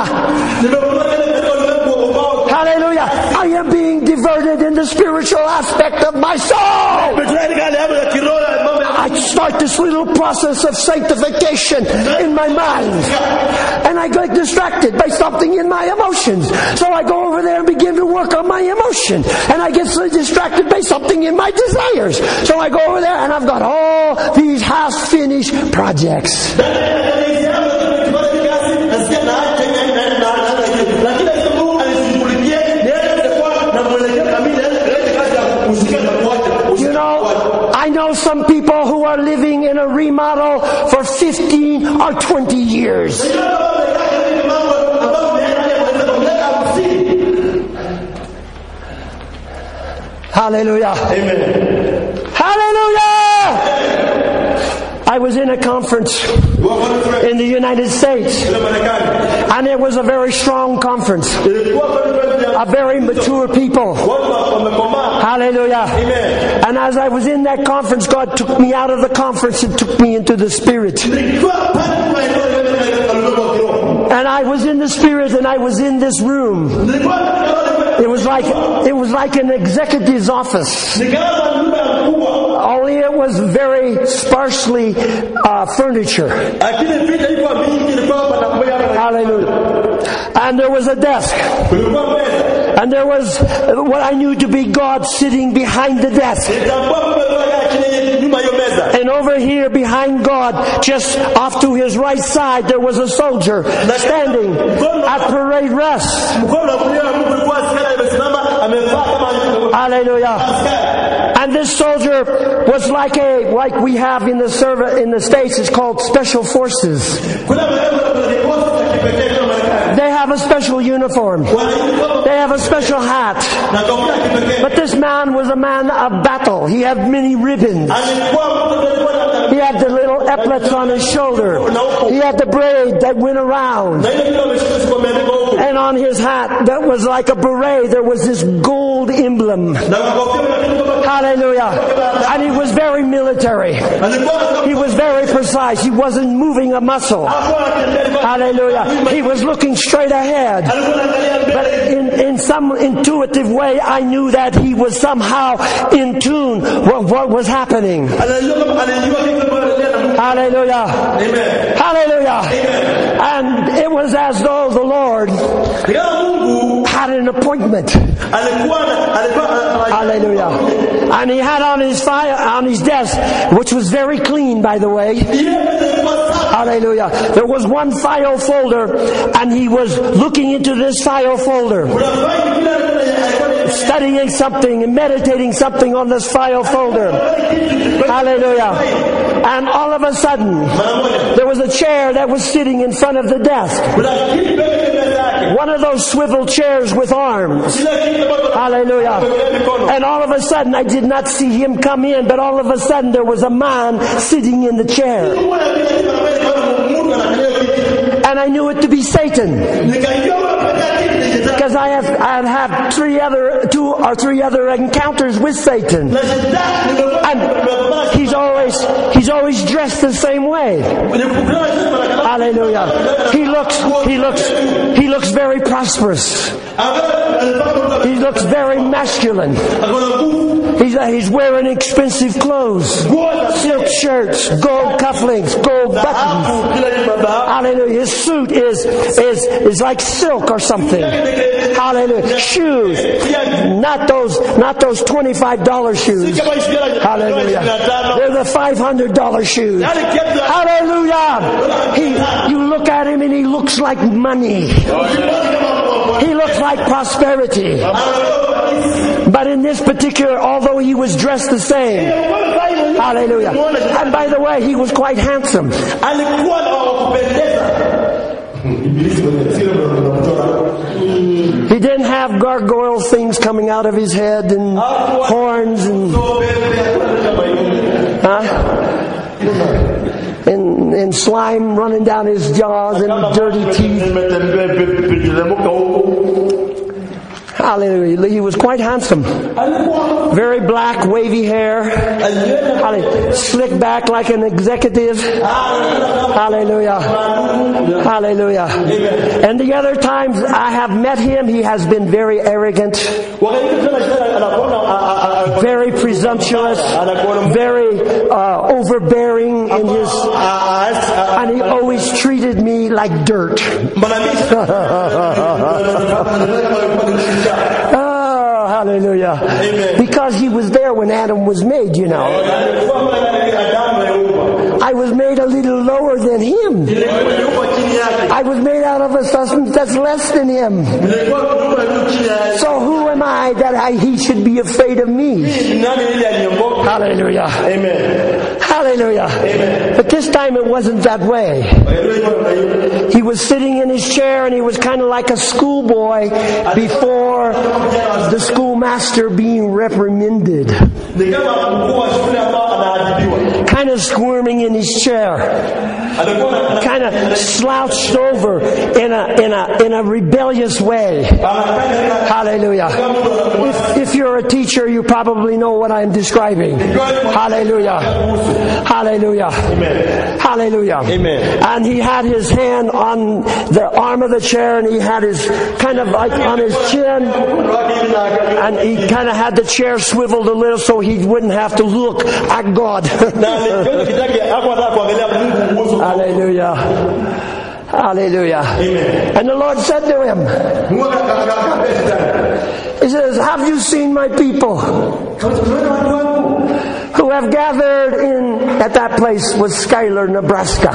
hallelujah, I am being diverted in the spiritual aspect of my soul. I start this little process of sanctification in my mind. And I get distracted by something in my emotions. So I go over there and begin to work on my emotion. And I get so distracted by something in my desires. So I go over there and I've got all these half-finished projects. You know, I know some people who are living in a remodel for fifteen or twenty years. Hallelujah. Amen. Hallelujah. I was in a conference in the United States, and it was a very strong conference. A very mature people. Hallelujah. And as I was in that conference, God took me out of the conference and took me into the Spirit. And I was in the Spirit, and I was in this room. It was like it was like an executive's office. Only it was very sparsely uh, furniture. Hallelujah. And there was a desk. And there was what I knew to be God sitting behind the desk. And over here behind God, just off to his right side, there was a soldier standing at parade rest. Hallelujah. And this soldier was like a like we have in the serv- in the States, it's called Special Forces. They have a special uniform. They have a special hat. But this man was a man of battle. He had many ribbons. He had the little epaulets on his shoulder. He had the braid that went around. And on his hat, that was like a beret, there was this gold emblem. Hallelujah. And he was very military. He was very precise. He wasn't moving a muscle. Hallelujah. He was looking straight ahead. But in, in some intuitive way, I knew that he was somehow in tune with what was happening. Hallelujah. Amen. Hallelujah. Amen. And it was as though the Lord had an appointment. Hallelujah. And he had on his fire, on his desk, which was very clean, by the way. Hallelujah. There was one file folder, and he was looking into this file folder, studying something and meditating something on this file folder. Hallelujah. And all of a sudden, there was a chair that was sitting in front of the desk. One of those swivel chairs with arms. Hallelujah. And all of a sudden, I did not see him come in, but all of a sudden there was a man sitting in the chair. And I knew it to be Satan. Because I have I have three other two or three other encounters with Satan. And he's always he's always dressed the same way. Hallelujah. He looks he looks he looks very prosperous. He looks very masculine. He's, he's wearing expensive clothes, silk shirts, gold cufflinks, gold buttons. Hallelujah. His suit is, is, is like silk or something. Hallelujah. Shoes. Not those, not those twenty-five dollars shoes. Hallelujah. They're the five hundred dollars shoes. Hallelujah. He, you look at him and he looks like money. He looks like prosperity. But in this particular, although he was dressed the same, hallelujah. And by the way, he was quite handsome. He didn't have gargoyle things coming out of his head and horns and huh? and, and slime running down his jaws and dirty teeth. Hallelujah. He was quite handsome. Very black, wavy hair. Hallelujah. Slick back like an executive. Hallelujah. Hallelujah. And the other times I have met him, he has been very arrogant, very presumptuous, very uh, overbearing in his, and he always treated me like dirt. Oh, hallelujah. Amen. Because he was there when Adam was made, you know. I was made a little lower than him. I was made out of a substance that's less than him. So who am I that I, he should be afraid of me? Hallelujah. Amen. Hallelujah. Amen. But this time it wasn't that way. He was sitting in his chair and he was kind of like a schoolboy before the schoolmaster being reprimanded. Kind of squirming in his chair. Kind of slouched over in a in a in a rebellious way. Hallelujah. If, if you're a teacher, you probably know what I'm describing. Hallelujah. Hallelujah. Amen. Hallelujah. Amen. And he had his hand on the arm of the chair and he had his kind of like on his chin. And he kind of had the chair swiveled a little so he wouldn't have to look at God. Hallelujah. Hallelujah. Amen. And the Lord said to him, He says, have you seen my people who have gathered in, at that place was Schuyler, Nebraska.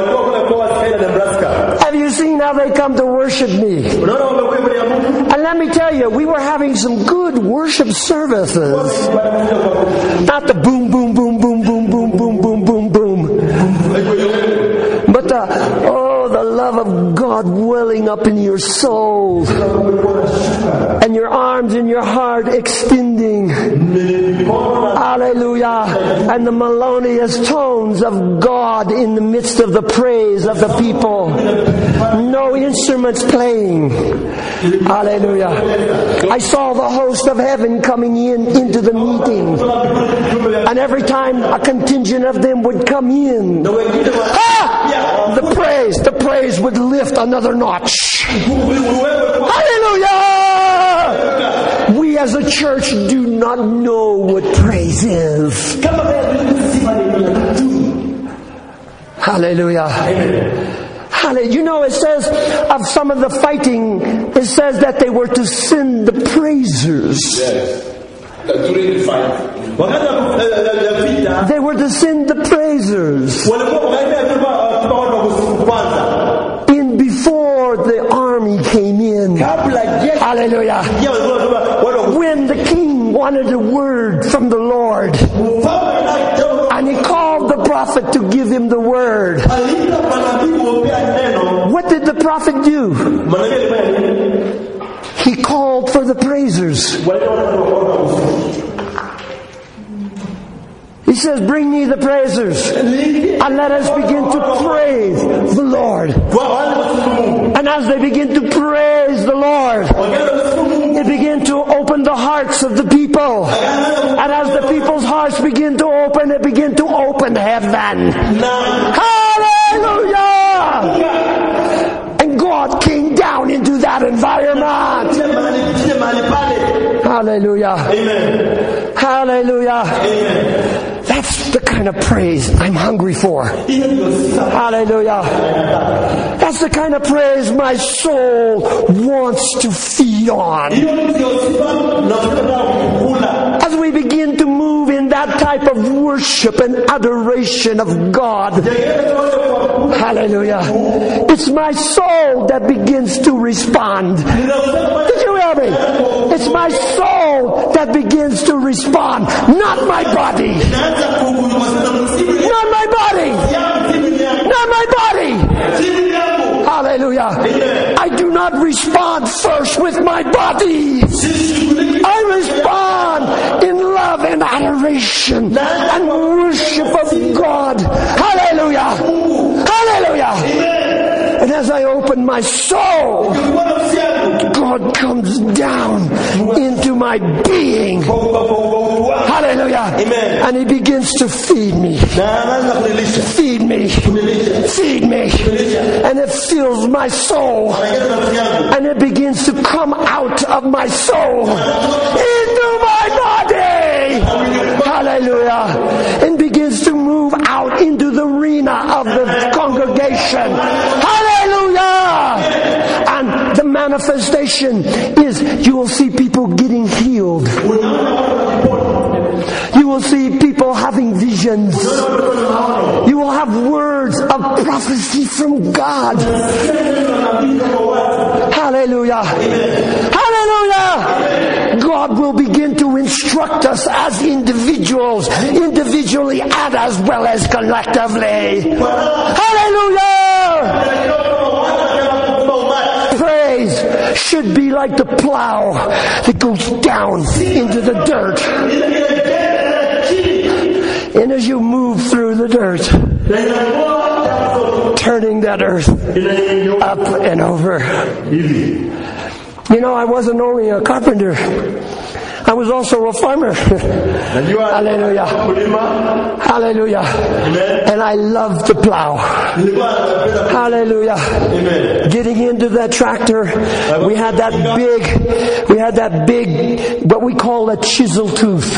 Have you seen how they come to worship me? And let me tell you, we were having some good worship services. Not the boom, boom, boom, boom, boom, boom, boom, boom, boom, boom. But the, oh, the love of God welling up in your soul. And your arms and your heart extending. Hallelujah. And the melodious tones of God in the midst of the praise of the people. No instruments playing. Hallelujah. I saw the host of heaven coming in into the meeting. And every time a contingent of them would come in, ah, the praise, the praise would lift another notch. Hallelujah! We as a church do not know what praise is. Hallelujah. Hallelujah. You know, it says of some of the fighting, it says that they were to send the praisers. Yes. During the fight. They were to send the praisers in before the army came in. Hallelujah. When the king wanted a word from the Lord, and he called the prophet to give him the word, what did the prophet do? He called for the praisers. He says, bring me the praisers and let us begin to praise the Lord. And as they begin to praise the Lord, they begin to open the hearts of the people. And as the people's hearts begin to open, they begin to open heaven. Hallelujah! And God came down into that environment. Hallelujah. Amen. Hallelujah. Amen. That's the kind of praise I'm hungry for. Hallelujah. That's the kind of praise my soul wants to feed on. As we begin to move in that type of worship and adoration of God, hallelujah, it's my soul that begins to respond. Did you hear me? It's my soul that begins to respond, not my body. Not my body. Not my body. Hallelujah. I do not respond first with my body. I respond in love and adoration and worship of God. Hallelujah. Hallelujah. And as I open my soul, God comes down into my being. Hallelujah. Amen. And He begins to feed me. Feed me. Feed me. And it fills my soul. And it begins to come out of my soul into my body. Hallelujah. And begins to move out into the arena of the congregation. Hallelujah. And the manifestation is you will see people getting healed. You will see people having visions. You will have words of prophecy from God. Hallelujah. Hallelujah. God will begin to instruct us as individuals, individually and as well as collectively. Hallelujah! Praise should be like the plow that goes down into the dirt. And as you move through the dirt, turning that earth up and over. You know, I wasn't only a carpenter, I was also a farmer. Hallelujah. Hallelujah. And I loved the plow. Hallelujah. Getting into that tractor, we had that big, we had that big, what we call a chisel tooth.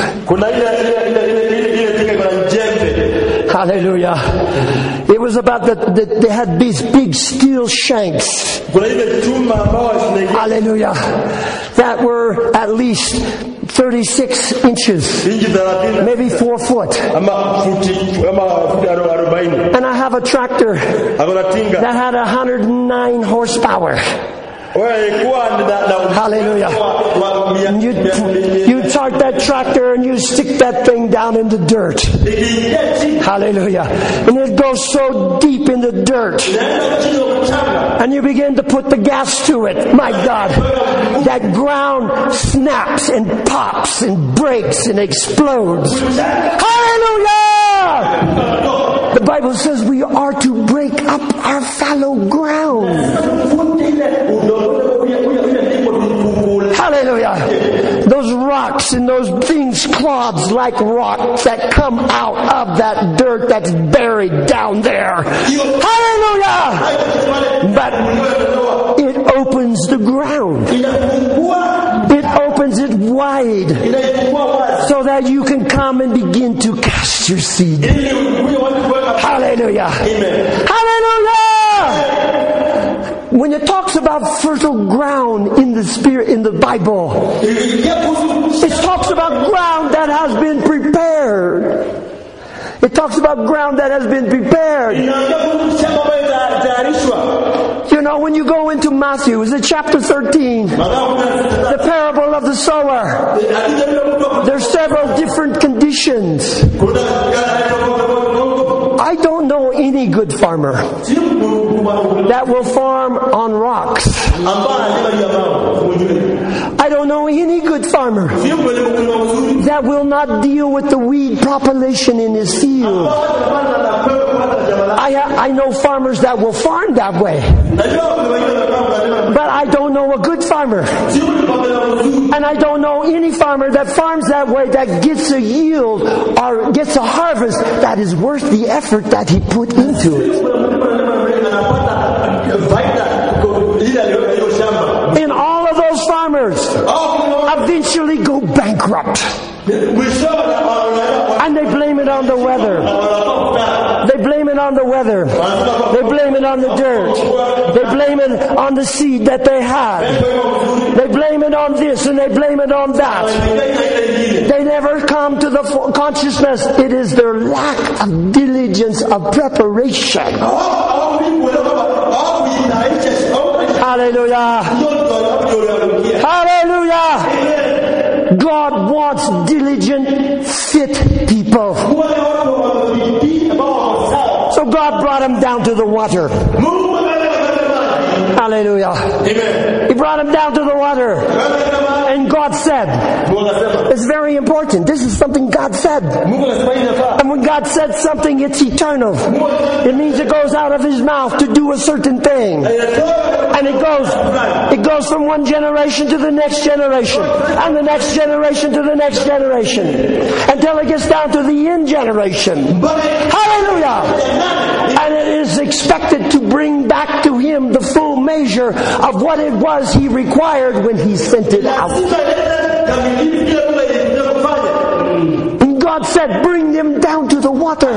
Hallelujah. It was about the, the they had these big steel shanks. Hallelujah. That were at least thirty-six inches, maybe four foot. And I have a tractor that had one hundred nine horsepower. Hallelujah. And you, you start that tractor and you stick that thing down in the dirt. Hallelujah. And it goes so deep in the dirt. And you begin to put the gas to it. My God. That ground snaps and pops and breaks and explodes. Hallelujah. The Bible says we are to break up our fallow ground. Hallelujah. Those rocks and those things, clods like rocks that come out of that dirt that's buried down there. Hallelujah. But it opens the ground. It opens it wide so that you can come and begin to cast your seed. Hallelujah. Hallelujah. When it talks about fertile ground in the Spirit, in the Bible, it talks about ground that has been prepared. It talks about ground that has been prepared. You know, when you go into Matthew, is it chapter thirteen? The parable of the sower. There's several different conditions. I don't know any good farmer that will farm on rocks. I don't know any good farmer that will not deal with the weed population in his field. I, I know farmers that will farm that way. But I don't know a good farmer. And I don't know any farmer that farms that way that gets a yield or gets a harvest that is worth the effort that he put into it. And all of those farmers eventually go bankrupt. And they blame it on the weather. They blame it on the weather. They blame it on the dirt. They blame it on the seed that they had. They blame it on this and they blame it on that. They never come to the consciousness. It is their lack of diligence, of preparation. Hallelujah. Hallelujah. God wants diligent, fit people. So God brought him down to the water. Hallelujah. He brought him down to the water. And God said, it's very important. This is something God said. And when God said something, it's eternal. It means it goes out of his mouth to do a certain thing. And it goes, it goes from one generation to the next generation. And the next generation to the next generation. Until it gets down to the end generation. Hallelujah. And it is expected to bring back to him the full measure of what it was he required when he sent it out. And God said, bring them down to the water.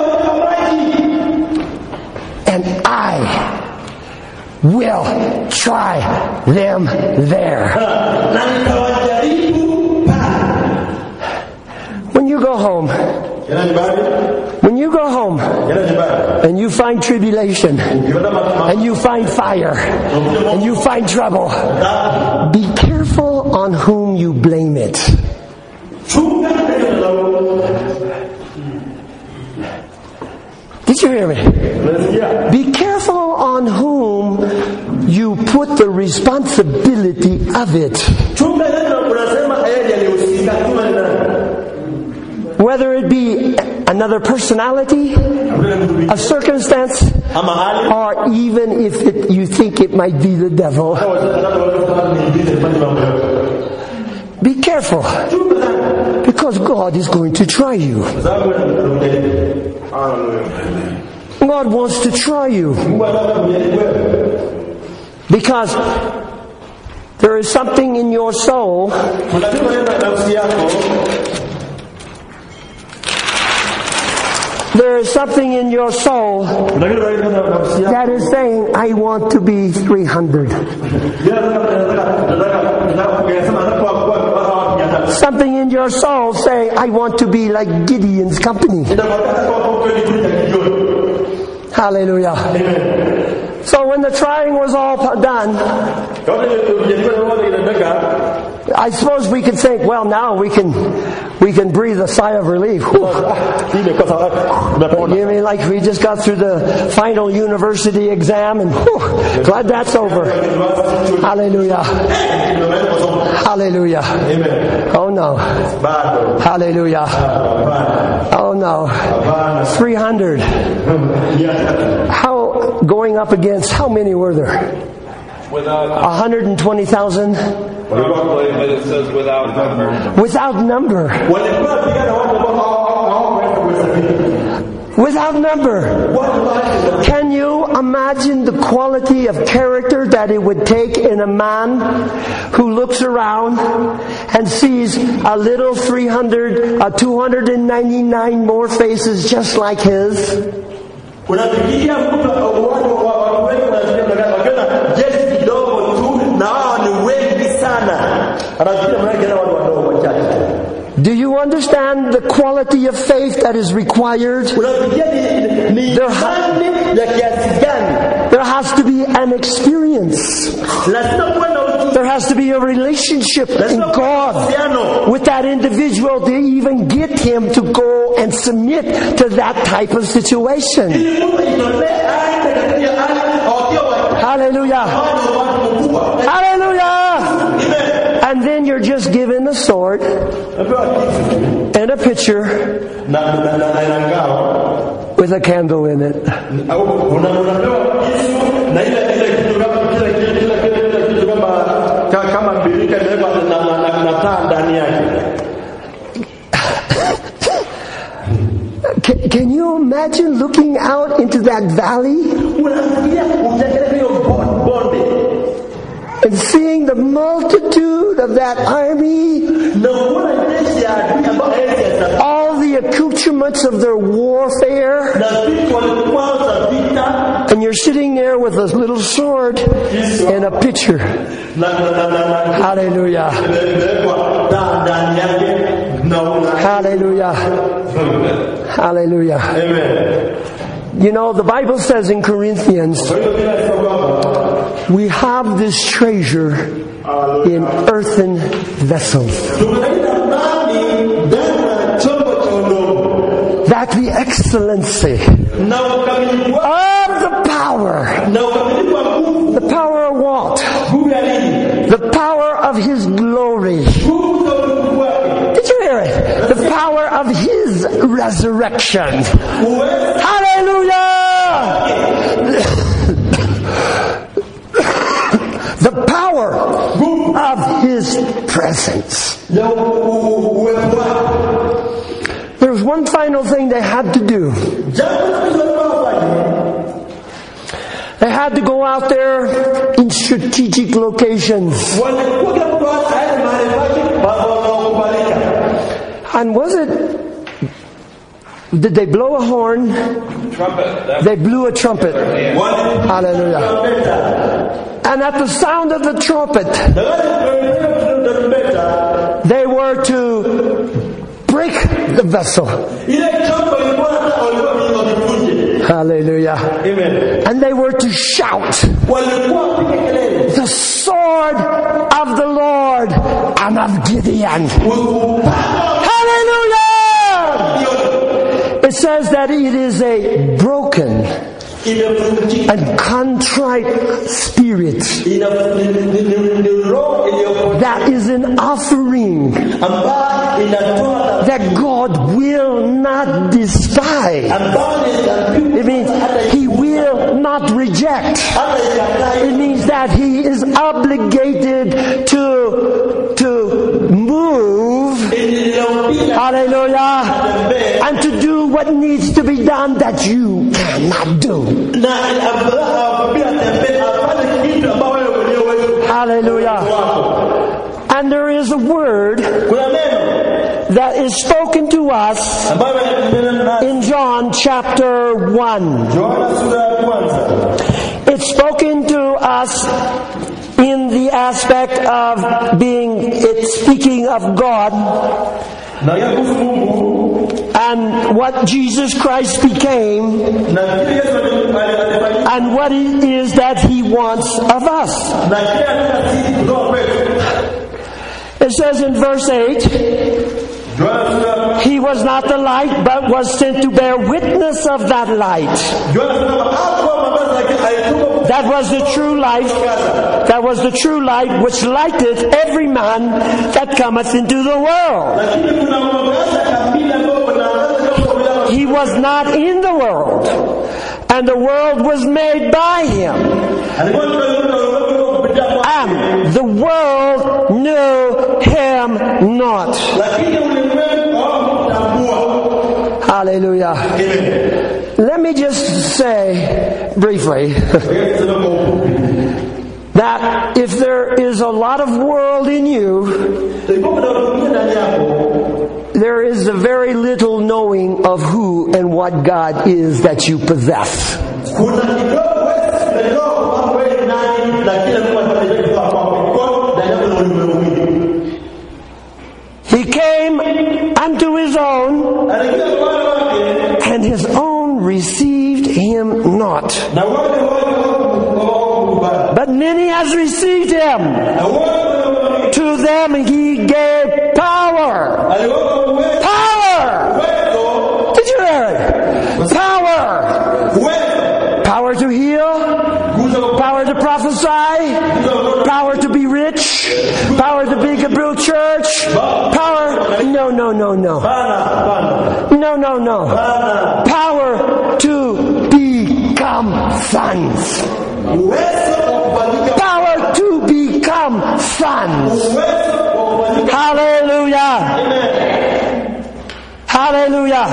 And I will try them there. When you go home, Nenda nyumbani. When you go home Nenda nyumbani. and you find tribulation Ukipata ma- and you find fire and you find trouble, ma- be careful on whom you blame it. chunga neno. Did you hear me? Unasikia? Be careful on whom you put the responsibility of it. Chunga neno unasema yeye alihusika chunga neno. Whether it be another personality, a circumstance, Ama hali or even if it, you think it might be the devil. Be careful, because God is going to try you. God wants to try you. Because there is something in your soul There is something in your soul that is saying, I want to be three hundred. Something in your soul saying, I want to be like Gideon's company. Hallelujah. So when the trying was all done, I suppose we could think, well, now we can we can breathe a sigh of relief. Whew. You mean like we just got through the final university exam and whew, glad that's over. Hallelujah. Hallelujah. Oh no. Hallelujah. Oh no. three hundred. How going up against how many were there? Without, one hundred twenty thousand? probably, but it says without number. Without number. Without number. Can you imagine the quality of character that it would take in a man who looks around and sees a little three hundred, uh, two hundred ninety-nine more faces just like his? Unafikiria mtu watu watu wengi wanafikiria wakiona jeshi kidogo tu na wao ni wengi sana. Anafikiria mnaona watu wadogo wachache. Do you understand the quality of faith that is required? Unafikiria ni ni There ha- imani ya kiasi gani? There has to be an experience. Lazima kuwe na ujuzi. There has to be a relationship in Lazima kuwe na God uhusiano. with that individual to even get him to go and submit to that type of situation. Ili Mungu itolee aende katika hali wakiwa wa Hallelujah. watu mkubwa. Hallelujah. And then you're just given a sword and a pitcher Na na na na na ngao. with a candle in it. Au una unapewa kisu na ile ile kitu kama kile kile kile kile kitu kama ka- kama birika imewekwa na na na, na taa ndani yake. Can, can you imagine looking out into that valley Unafikiria utakeleka hiyo bon- bonde and seeing the multitude of that army, na uone jeshi ya adui ambayo hawezi hesabu. all the accoutrements of their warfare, Na vitu walikuwa za vita and you're sitting there with a little sword and a pitcher. na na na na na Hallelujah. imewekwa taa ndani yake na una Hallelujah. Hallelujah. Amen. You know, the Bible says in Corinthians, Kwa hiyo bila sababu we have this treasure in earthen vessels, tunaenda ndani ndani ya chombo cha udongo that the excellency na ukamilifu wa of the power, na ukamilifu wa nguvu the power of what? nguvu ya nini? The power of His glory. Nguvu za utukufu wake. Did you hear it? The power of His resurrection. Uwezo Hallelujah! The power of His presence. ya u- u- uwezo wake. There's one final thing they had to do. Jambo la kufanya They had to go out there in strategic locations. walikuwa kila mtu aende mahali pake panapokubalika. And was it, did they blow a horn? Trumpet. That, They blew a trumpet. Wale- Hallelujah. And at the sound of the trumpet, Na wale tarumbeta, they were to break the vessel. ile Hallelujah. Amen. And they were to shout, Walikuwa wapiga kelele. the sword of the Lord and of Gideon. Hallelujah! It says that it is a broken and contrite spirit that is an offering that God will not despise. It means He will not reject. It means that He is obligated to to move, hallelujah, and to do what needs to be done that you cannot do. Hallelujah. And there is a word that is spoken to us in John chapter one. It's spoken to us in the aspect of being, it's speaking of God and what Jesus Christ became and what it is that He wants of us. It says in verse eight, He was not the light, but was sent to bear witness of that light. That was the true light. That was the true light which lighteth every man that cometh into the world. He was not in the world, and the world was made by Him, and the world knew Him not. Hallelujah. Let me just say briefly that if there is a lot of world in you, there is a very little knowing of who and what God is that you possess. He came unto His own, and His own received Him not. But many has received Him. To them He gave power. Power! Did you hear it? Power! Power to heal. Power to prophesy. Power to be rich. Power to be a build church. Power. No, no, no, no. No, no, no. Power to become sons. Power to become sons. Hallelujah. Hallelujah.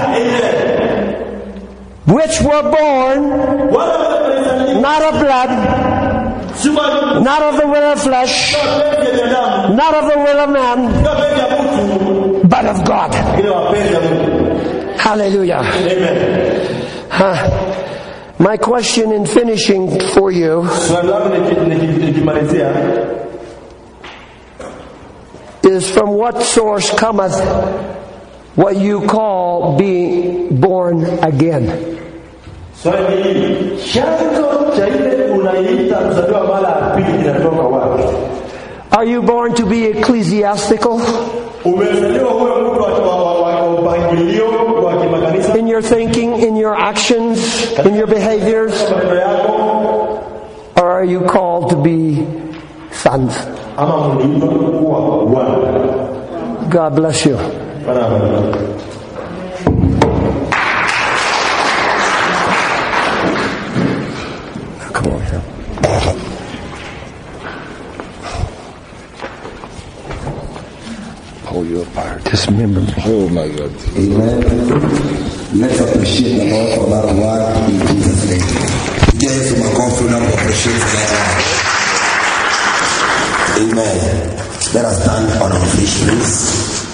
Which were born not of blood, not of the will of flesh, not of the will of man, but of God. Hallelujah. Huh. My question in finishing for you is, from what source cometh what you call being born again? Are you born to be ecclesiastical? In your thinking, in your actions, in your behaviors? Or are you called to be sons? God bless you. Come on here. Pull you apart. Dismember me. Oh my God. Amen. Let's appreciate the Lord for that word in Jesus' name. Yes, my confidence to appreciate that word. Amen. Let us stand on our feet, please.